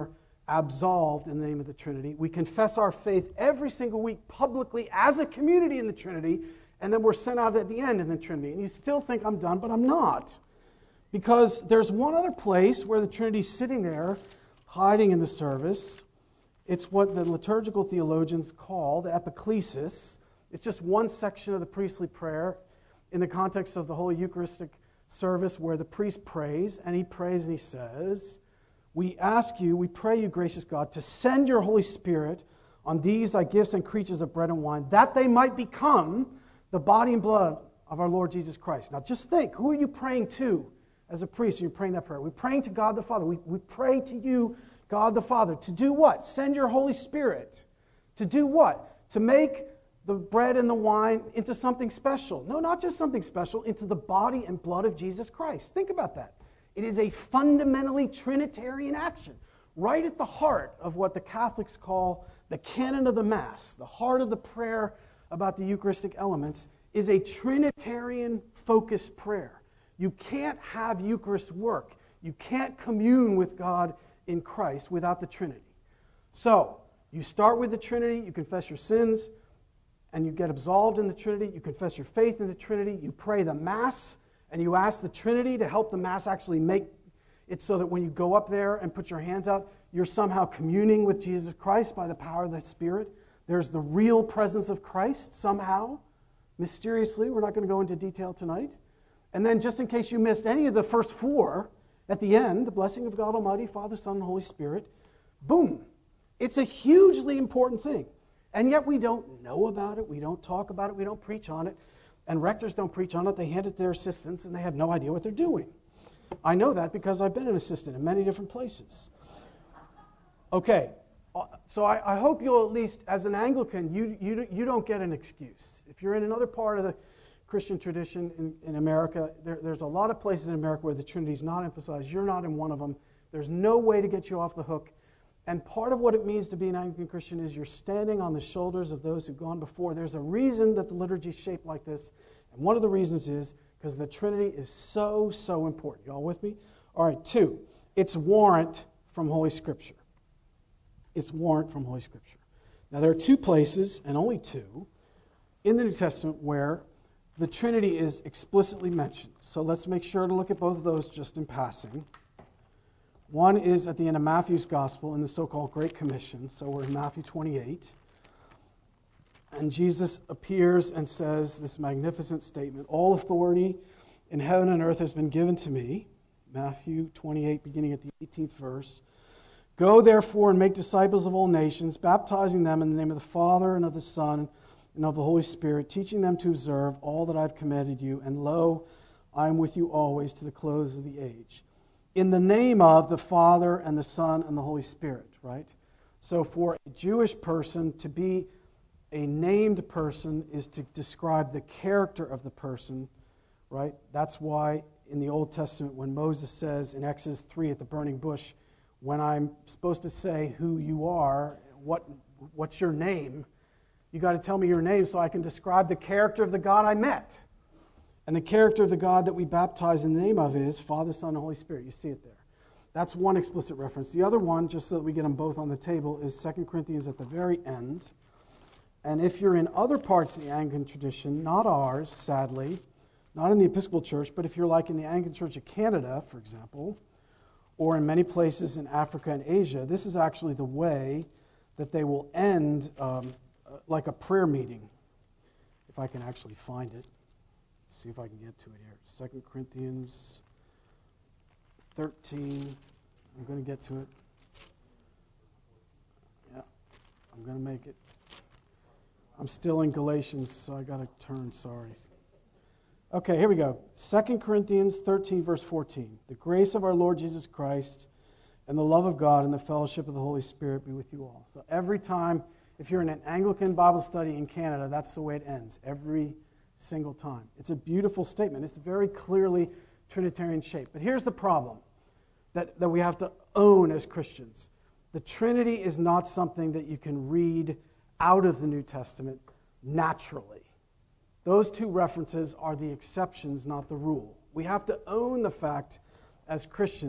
absolved in the name of the Trinity. We confess our faith every single week publicly as a community in the Trinity, and then we're sent out at the end in the Trinity. And you still think I'm done, but I'm not. Because there's one other place where the Trinity's sitting there, hiding in the service. It's what the liturgical theologians call the epiclesis. It's just one section of the priestly prayer in the context of the Holy Eucharistic service where the priest prays, and he prays and he says, we ask you, we pray you, gracious God, to send your Holy Spirit on these thy gifts and creatures of bread and wine, that they might become the body and blood of our Lord Jesus Christ. Now just think, who are you praying to as a priest? You're praying that prayer. We're praying to God the Father. We, we pray to you, God the Father, to do what? Send your Holy Spirit. To do what? To make the bread and the wine into something special. No, not just something special, into the body and blood of Jesus Christ. Think about that. It is a fundamentally Trinitarian action, right at the heart of what the Catholics call the canon of the Mass. The heart of the prayer about the Eucharistic elements is a Trinitarian-focused prayer. You can't have Eucharist work. You can't commune with God in Christ without the Trinity. So, you start with the Trinity, you confess your sins, and you get absolved in the Trinity, you confess your faith in the Trinity, you pray the Mass, and you ask the Trinity to help the Mass actually make it so that when you go up there and put your hands out, you're somehow communing with Jesus Christ by the power of the Spirit. There's the real presence of Christ somehow, mysteriously. We're not going to go into detail tonight. And then just in case you missed any of the first four, at the end, the blessing of God Almighty, Father, Son, and Holy Spirit, boom. It's a hugely important thing. And yet we don't know about it, we don't talk about it, we don't preach on it, and rectors don't preach on it. They hand it to their assistants, and they have no idea what they're doing. I know that because I've been an assistant in many different places. Okay, so I, I hope you'll at least, as an Anglican, you, you, you don't get an excuse. If you're in another part of the Christian tradition in, in America, there, there's a lot of places in America where the Trinity is not emphasized. You're not in one of them. There's no way to get you off the hook. And part of what it means to be an Anglican Christian is you're standing on the shoulders of those who've gone before. There's a reason that the liturgy is shaped like this. And one of the reasons is because the Trinity is so, so important. You all with me? All right, two, it's warrant from Holy Scripture. It's warrant from Holy Scripture. Now, there are two places, and only two, in the New Testament where the Trinity is explicitly mentioned. So let's make sure to look at both of those just in passing. One is at the end of Matthew's Gospel in the so-called Great Commission. So we're in Matthew twenty-eight. And Jesus appears and says this magnificent statement, all authority in heaven and earth has been given to me. Matthew twenty-eight, beginning at the eighteenth verse. Go therefore and make disciples of all nations, baptizing them in the name of the Father and of the Son and of the Holy Spirit, teaching them to observe all that I've commanded you. And lo, I am with you always to the close of the age. In the name of the Father and the Son and the Holy Spirit, right? So for a Jewish person to be a named person is to describe the character of the person, right? That's why in the Old Testament when Moses says in Exodus three at the burning bush, when I'm supposed to say who you are, what what's your name, you got to tell me your name so I can describe the character of the God I met. And the character of the God that we baptize in the name of is Father, Son, and Holy Spirit. You see it there. That's one explicit reference. The other one, just so that we get them both on the table, is Second Corinthians at the very end. And if you're in other parts of the Anglican tradition, not ours, sadly, not in the Episcopal Church, but if you're like in the Anglican Church of Canada, for example, or in many places in Africa and Asia, this is actually the way that they will end um, like a prayer meeting, if I can actually find it. Let's see if I can get to it here. Second Corinthians thirteen. I'm going to get to it. Yeah, I'm going to make it. I'm still in Galatians, so I got to turn, sorry. Okay, here we go. Second Corinthians thirteen, verse fourteen. The grace of our Lord Jesus Christ and the love of God and the fellowship of the Holy Spirit be with you all. So every time, if you're in an Anglican Bible study in Canada, that's the way it ends. Every single time. It's a beautiful statement. It's very clearly Trinitarian shape. But here's the problem that, that we have to own as Christians. The Trinity is not something that you can read out of the New Testament naturally. Those two references are the exceptions, not the rule. We have to own the fact as Christians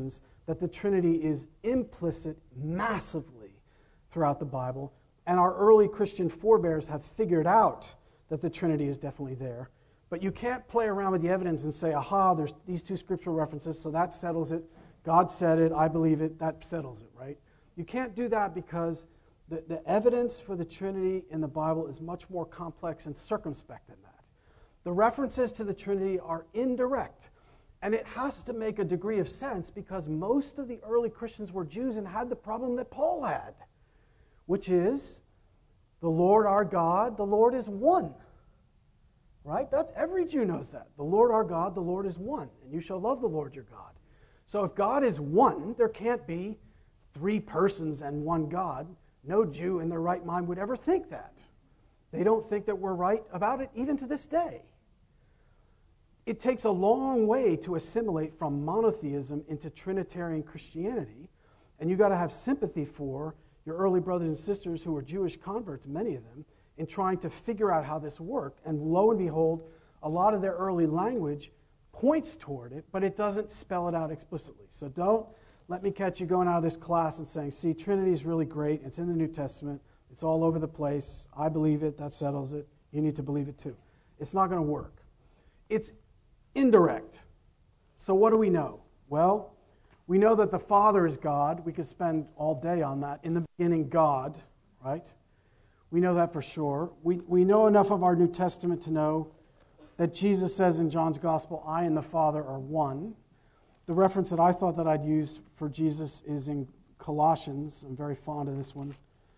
that the Trinity is implicit massively throughout the Bible, and our early Christian forebears have figured out that the Trinity is definitely there. But you can't play around with the evidence and say, aha, there's these two scriptural references, so that settles it. God said it, I believe it, that settles it, right? You can't do that because the, the evidence for the Trinity in the Bible is much more complex and circumspect than that. The references to the Trinity are indirect, and it has to make a degree of sense because most of the early Christians were Jews and had the problem that Paul had, which is the Lord our God, the Lord is one. Right? That's every Jew knows that. The Lord our God, the Lord is one, and you shall love the Lord your God. So if God is one, there can't be three persons and one God. No Jew in their right mind would ever think that. They don't think that we're right about it even to this day. It takes a long way to assimilate from monotheism into Trinitarian Christianity, and you've got to have sympathy for your early brothers and sisters who were Jewish converts, many of them, in trying to figure out how this worked. And lo and behold, a lot of their early language points toward it, but it doesn't spell it out explicitly. So don't let me catch you going out of this class and saying, see, Trinity is really great. It's in the New Testament. It's all over the place. I believe it. That settles it. You need to believe it too. It's not going to work. It's indirect. So what do we know? Well, we know that the Father is God. We could spend all day on that. In the beginning, God, right? We know that for sure. We, we know enough of our New Testament to know that Jesus says in John's Gospel, I and the Father are one. The reference that I thought that I'd use for Jesus is in Colossians. I'm very fond of this one.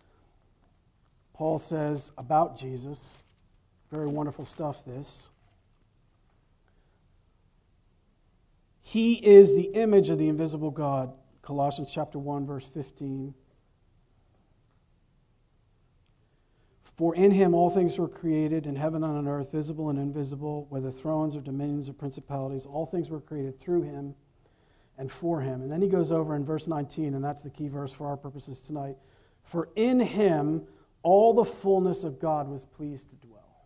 Paul says about Jesus, very wonderful stuff this. He is the image of the invisible God. Colossians chapter one, verse fifteen. For in him all things were created, in heaven and on earth, visible and invisible, whether thrones or dominions or principalities. All things were created through him and for him. And then he goes over in verse nineteen, and that's the key verse for our purposes tonight. For in him all the fullness of God was pleased to dwell.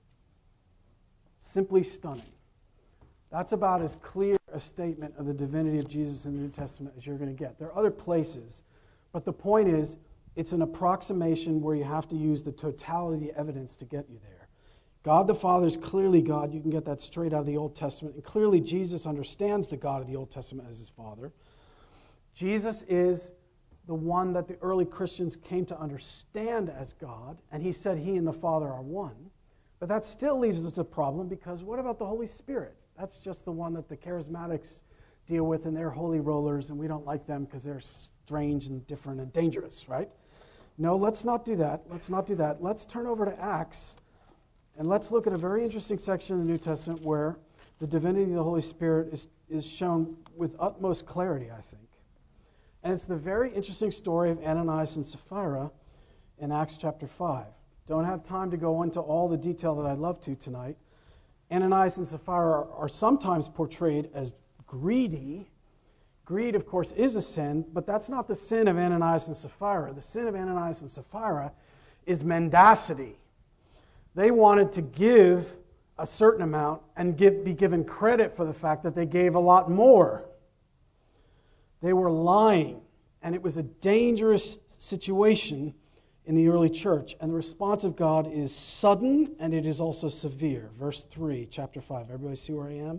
Simply stunning. That's about as clear a statement of the divinity of Jesus in the New Testament as you're going to get. There are other places, but the point is, it's an approximation where you have to use the totality of the evidence to get you there. God the Father is clearly God. You can get that straight out of the Old Testament. And clearly Jesus understands the God of the Old Testament as his Father. Jesus is the one that the early Christians came to understand as God. And he said he and the Father are one. But that still leaves us a problem because what about the Holy Spirit? That's just the one that the charismatics deal with and they're holy rollers and we don't like them because they're strange and different and dangerous, right? No, let's not do that. Let's not do that. Let's turn over to Acts, and let's look at a very interesting section of the New Testament where the divinity of the Holy Spirit is, is shown with utmost clarity, I think. And it's the very interesting story of Ananias and Sapphira in Acts chapter five. Don't have time to go into all the detail that I'd love to tonight. Ananias and Sapphira are, are sometimes portrayed as greedy. Greed, of course, is a sin, but that's not the sin of Ananias and Sapphira. The sin of Ananias and Sapphira is mendacity. They wanted to give a certain amount and give, be given credit for the fact that they gave a lot more. They were lying, and it was a dangerous situation in the early church. And the response of God is sudden, and it is also severe. Verse three, chapter five. Everybody see where I am?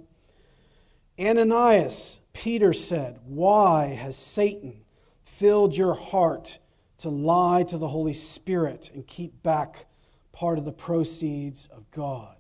Ananias, Peter said, why has Satan filled your heart to lie to the Holy Spirit and keep back part of the proceeds of God?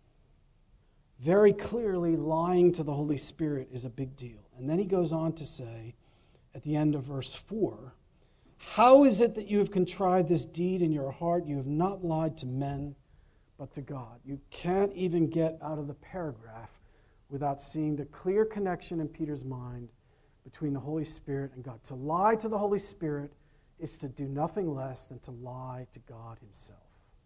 Very clearly, lying to the Holy Spirit is a big deal. And then he goes on to say, at the end of verse four, how is it that you have contrived this deed in your heart? You have not lied to men, but to God. You can't even get out of the paragraph without seeing the clear connection in Peter's mind between the Holy Spirit and God. To lie to the Holy Spirit is to do nothing less than to lie to God himself.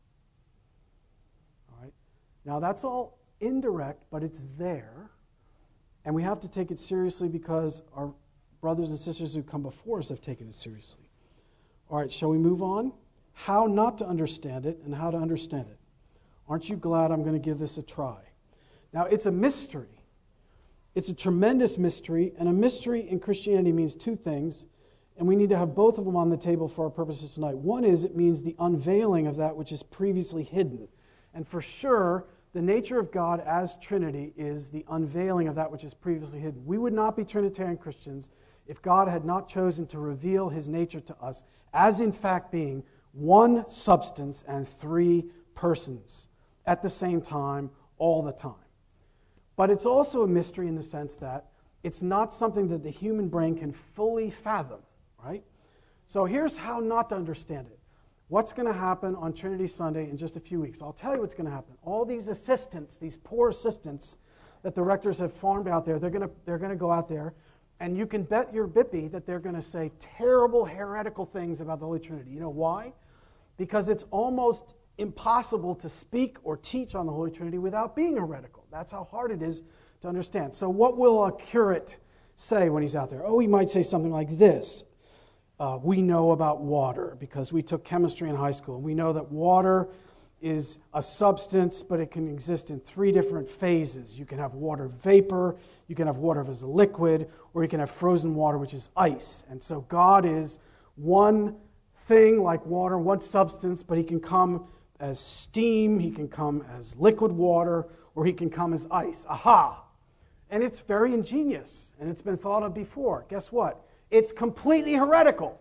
All right? Now, that's all indirect, but it's there. And we have to take it seriously because our brothers and sisters who come before us have taken it seriously. All right, shall we move on? How not to understand it and how to understand it. Aren't you glad I'm going to give this a try? Now, it's a mystery. It's a tremendous mystery, and a mystery in Christianity means two things, and we need to have both of them on the table for our purposes tonight. One is it means the unveiling of that which is previously hidden. And for sure, the nature of God as Trinity is the unveiling of that which is previously hidden. We would not be Trinitarian Christians if God had not chosen to reveal his nature to us as in fact being one substance and three persons at the same time, all the time. But it's also a mystery in the sense that it's not something that the human brain can fully fathom, right? So here's how not to understand it. What's going to happen on Trinity Sunday in just a few weeks? I'll tell you what's going to happen. All these assistants, these poor assistants that the rectors have farmed out there, they're going to, they're going to go out there, and you can bet your bippy that they're going to say terrible, heretical things about the Holy Trinity. You know why? Because it's almost impossible to speak or teach on the Holy Trinity without being heretical. That's how hard it is to understand. So what will a curate say when he's out there? Oh, he might say something like this. Uh, we know about water because we took chemistry in high school. We know that water is a substance, but it can exist in three different phases. You can have water vapor, you can have water as a liquid, or you can have frozen water, which is ice. And so God is one thing like water, one substance, but he can come as steam, he can come as liquid water, or he can come as ice. Aha! And it's very ingenious, and it's been thought of before. Guess what? It's completely heretical.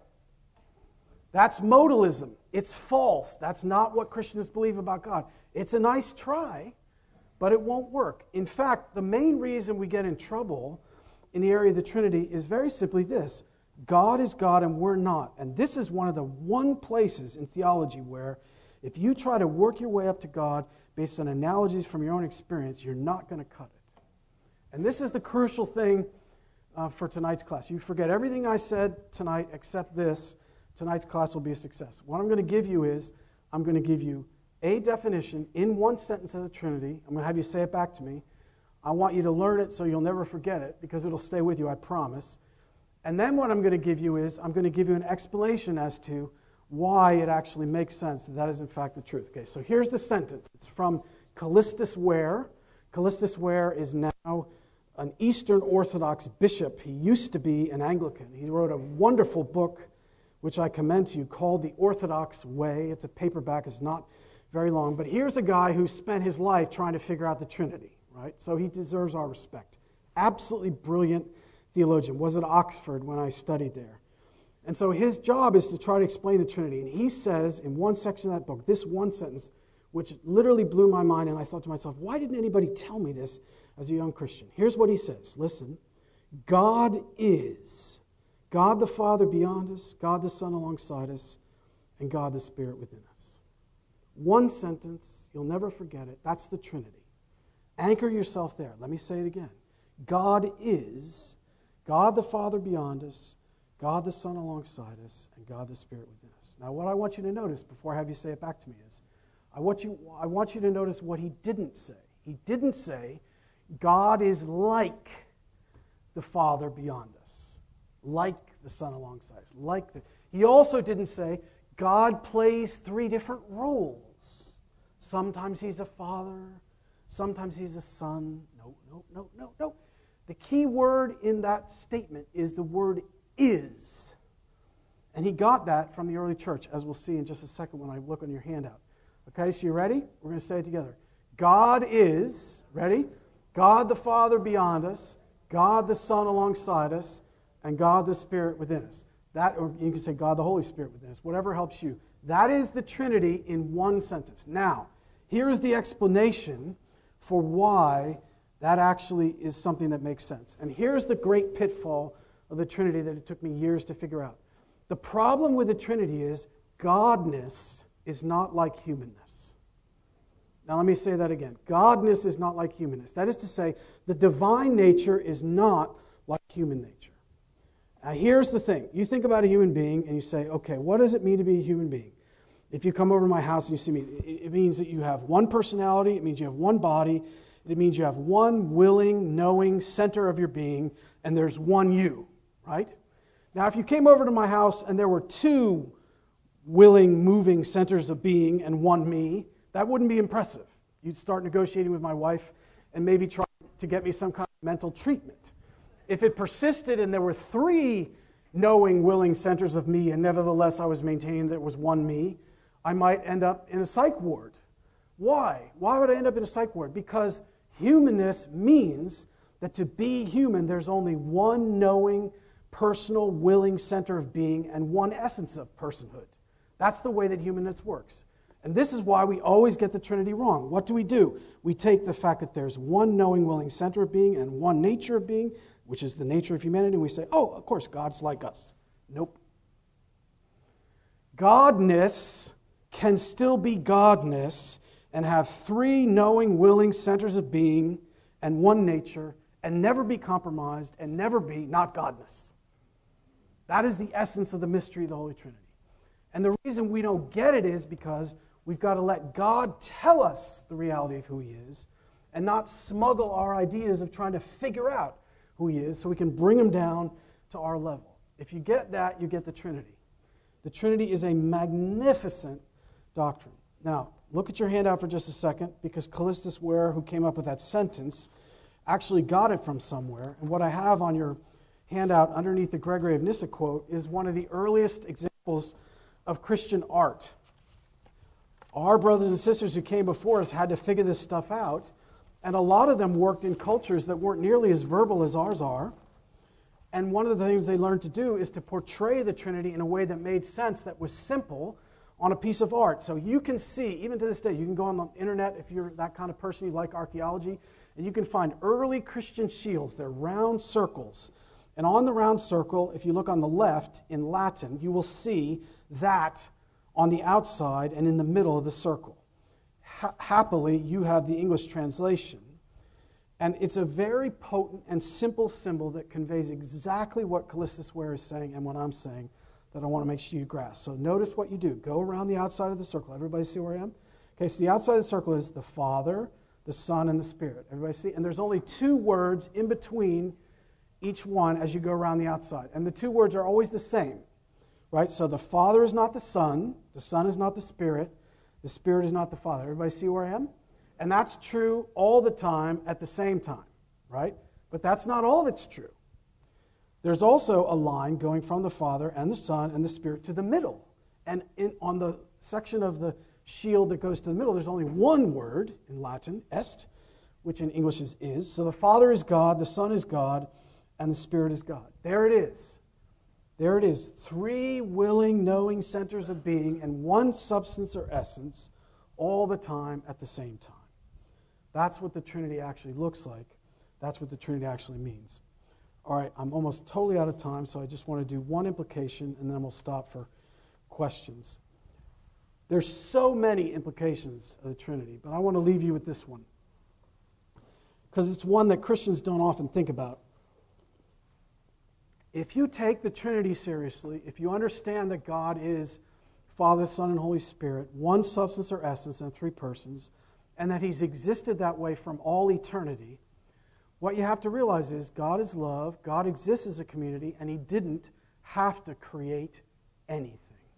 That's modalism. It's false. That's not what Christians believe about God. It's a nice try, but it won't work. In fact, the main reason we get in trouble in the area of the Trinity is very simply this. God is God and we're not. And this is one of the one places in theology where if you try to work your way up to God based on analogies from your own experience, you're not going to cut it. And this is the crucial thing uh, for tonight's class. You forget everything I said tonight except this. Tonight's class will be a success. What I'm going to give you is, I'm going to give you a definition in one sentence of the Trinity. I'm going to have you say it back to me. I want you to learn it so you'll never forget it because it'll stay with you, I promise. And then what I'm going to give you is, I'm going to give you an explanation as to why it actually makes sense that that is in fact the truth. Okay, so here's the sentence. It's from Callistus Ware. Callistus Ware is now an Eastern Orthodox bishop. He used to be an Anglican. He wrote a wonderful book, which I commend to you, called The Orthodox Way. It's a paperback. It's not very long. But here's a guy who spent his life trying to figure out the Trinity, right? So he deserves our respect. Absolutely brilliant theologian. Was at Oxford when I studied there. And so his job is to try to explain the Trinity. And he says in one section of that book, this one sentence, which literally blew my mind, and I thought to myself, why didn't anybody tell me this as a young Christian? Here's what he says. Listen. God is God the Father beyond us, God the Son alongside us, and God the Spirit within us. One sentence, you'll never forget it. That's the Trinity. Anchor yourself there. Let me say it again. God is God the Father beyond us, God the Son alongside us, and God the Spirit within us. Now, what I want you to notice before I have you say it back to me is, I want you, I want you to notice what he didn't say. He didn't say, God is like the Father beyond us, like the Son alongside us, like the... He also didn't say, God plays three different roles. Sometimes he's a father, sometimes he's a son. No, no, no, no, no. The key word in that statement is the word is. And he got that from the early church, as we'll see in just a second when I look on your handout. Okay, so you ready? We're going to say it together. God is, ready? God the Father beyond us, God the Son alongside us, and God the Spirit within us. That, or you can say God the Holy Spirit within us, whatever helps you. That is the Trinity in one sentence. Now, here is the explanation for why that actually is something that makes sense. And here's the great pitfall of the Trinity that it took me years to figure out. The problem with the Trinity is Godness is not like humanness. Now let me say that again. Godness is not like humanness. That is to say, the divine nature is not like human nature. Now here's the thing. You think about a human being and you say, okay, what does it mean to be a human being? If you come over to my house and you see me, it means that you have one personality, it means you have one body, it means you have one willing, knowing center of your being, and there's one you, right? Now if you came over to my house and there were two willing, moving centers of being and one me, that wouldn't be impressive. You'd start negotiating with my wife and maybe try to get me some kind of mental treatment. If it persisted and there were three knowing, willing centers of me, and nevertheless I was maintaining that it was one me, I might end up in a psych ward. Why? Why would I end up in a psych ward? Because humanness means that to be human, there's only one knowing, personal, willing center of being and one essence of personhood. That's the way that humanness works. And this is why we always get the Trinity wrong. What do we do? We take the fact that there's one knowing, willing center of being and one nature of being, which is the nature of humanity, and we say, oh, of course, God's like us. Nope. Godness can still be Godness and have three knowing, willing centers of being and one nature and never be compromised and never be not Godness. That is the essence of the mystery of the Holy Trinity. And the reason we don't get it is because we've got to let God tell us the reality of who He is and not smuggle our ideas of trying to figure out who He is so we can bring Him down to our level. If you get that, you get the Trinity. The Trinity is a magnificent doctrine. Now, look at your handout for just a second, because Callistus Ware, who came up with that sentence, actually got it from somewhere. And what I have on your handout underneath the Gregory of Nyssa quote is one of the earliest examples of Christian art. Our brothers and sisters who came before us had to figure this stuff out, and a lot of them worked in cultures that weren't nearly as verbal as ours are. And one of the things they learned to do is to portray the Trinity in a way that made sense, that was simple, on a piece of art. So you can see, even to this day, you can go on the internet if you're that kind of person, you like archaeology, and you can find early Christian shields. They're round circles. And on the round circle, if you look on the left in Latin, you will see that on the outside and in the middle of the circle. Ha- happily, you have the English translation. And it's a very potent and simple symbol that conveys exactly what Callistus Ware is saying and what I'm saying that I want to make sure you grasp. So notice what you do. Go around the outside of the circle. Everybody see where I am? Okay, so the outside of the circle is the Father, the Son, and the Spirit. Everybody see? And there's only two words in between each one as you go around the outside. And the two words are always the same, right? So the Father is not the Son, the Son is not the Spirit, the Spirit is not the Father. Everybody see where I am? And that's true all the time at the same time, right? But that's not all that's true. There's also a line going from the Father and the Son and the Spirit to the middle. And in, on the section of the shield that goes to the middle, there's only one word in Latin, est, which in English is is. So the Father is God, the Son is God, and the Spirit is God. There it is. There it is. Three willing, knowing centers of being and one substance or essence all the time at the same time. That's what the Trinity actually looks like. That's what the Trinity actually means. All right, I'm almost totally out of time, so I just want to do one implication, and then we'll stop for questions. There's so many implications of the Trinity, but I want to leave you with this one, because it's one that Christians don't often think about. If you take the Trinity seriously, if you understand that God is Father, Son, and Holy Spirit, one substance or essence and three persons, and that He's existed that way from all eternity, what you have to realize is God is love, God exists as a community, and He didn't have to create anything.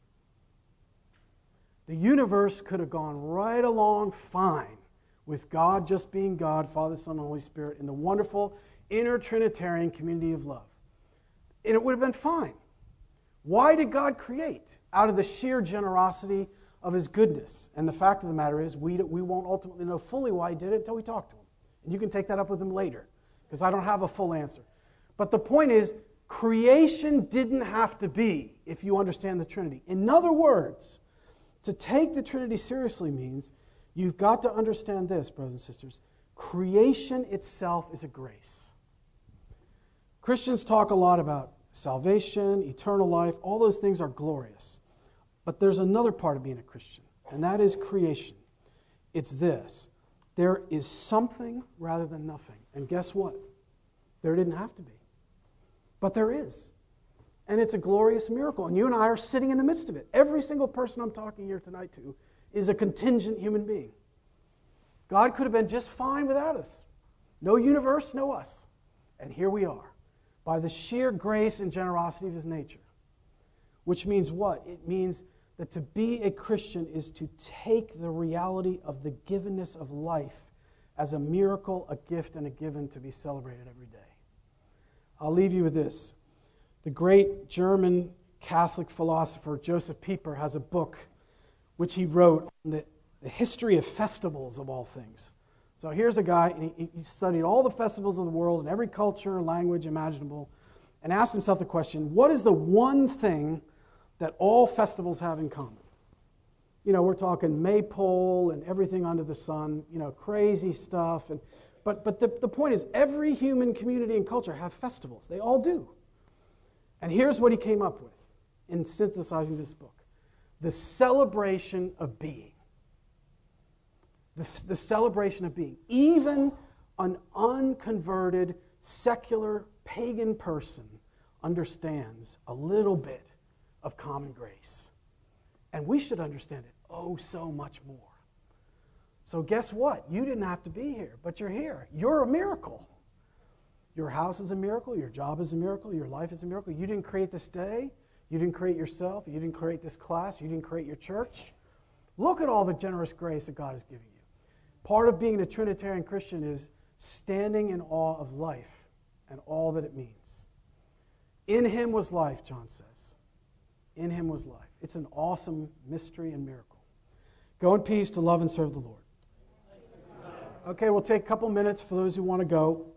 The universe could have gone right along fine with God just being God, Father, Son, and Holy Spirit in the wonderful inner Trinitarian community of love. And it would have been fine. Why did God create? Out of the sheer generosity of His goodness. And the fact of the matter is, we, we won't ultimately know fully why He did it until we talk to Him. And you can take that up with Him later, because I don't have a full answer. But the point is, creation didn't have to be, if you understand the Trinity. In other words, to take the Trinity seriously means you've got to understand this, brothers and sisters. Creation itself is a grace. Christians talk a lot about salvation, eternal life. All those things are glorious. But there's another part of being a Christian, and that is creation. It's this. There is something rather than nothing. And guess what? There didn't have to be. But there is. And it's a glorious miracle. And you and I are sitting in the midst of it. Every single person I'm talking here tonight to is a contingent human being. God could have been just fine without us. No universe, no us. And here we are, by the sheer grace and generosity of His nature. Which means what? It means that to be a Christian is to take the reality of the givenness of life as a miracle, a gift, and a given to be celebrated every day. I'll leave you with this. The great German Catholic philosopher Joseph Pieper has a book which he wrote on the, the history of festivals of all things. So here's a guy, and he, he studied all the festivals of the world in every culture, language imaginable, and asked himself the question, what is the one thing that all festivals have in common? You know, we're talking maypole and everything under the sun, you know, crazy stuff. And But, but the, the point is, every human community and culture have festivals. They all do. And here's what he came up with in synthesizing this book. The celebration of being. The, the celebration of being. Even an unconverted, secular, pagan person understands a little bit of common grace. And we should understand it oh so much more. So guess what? You didn't have to be here, but you're here. You're a miracle. Your house is a miracle. Your job is a miracle. Your life is a miracle. You didn't create this day. You didn't create yourself. You didn't create this class. You didn't create your church. Look at all the generous grace that God has given you. Part of being a Trinitarian Christian is standing in awe of life and all that it means. In Him was life, John says. In Him was life. It's an awesome mystery and miracle. Go in peace to love and serve the Lord. Okay, we'll take a couple minutes for those who want to go.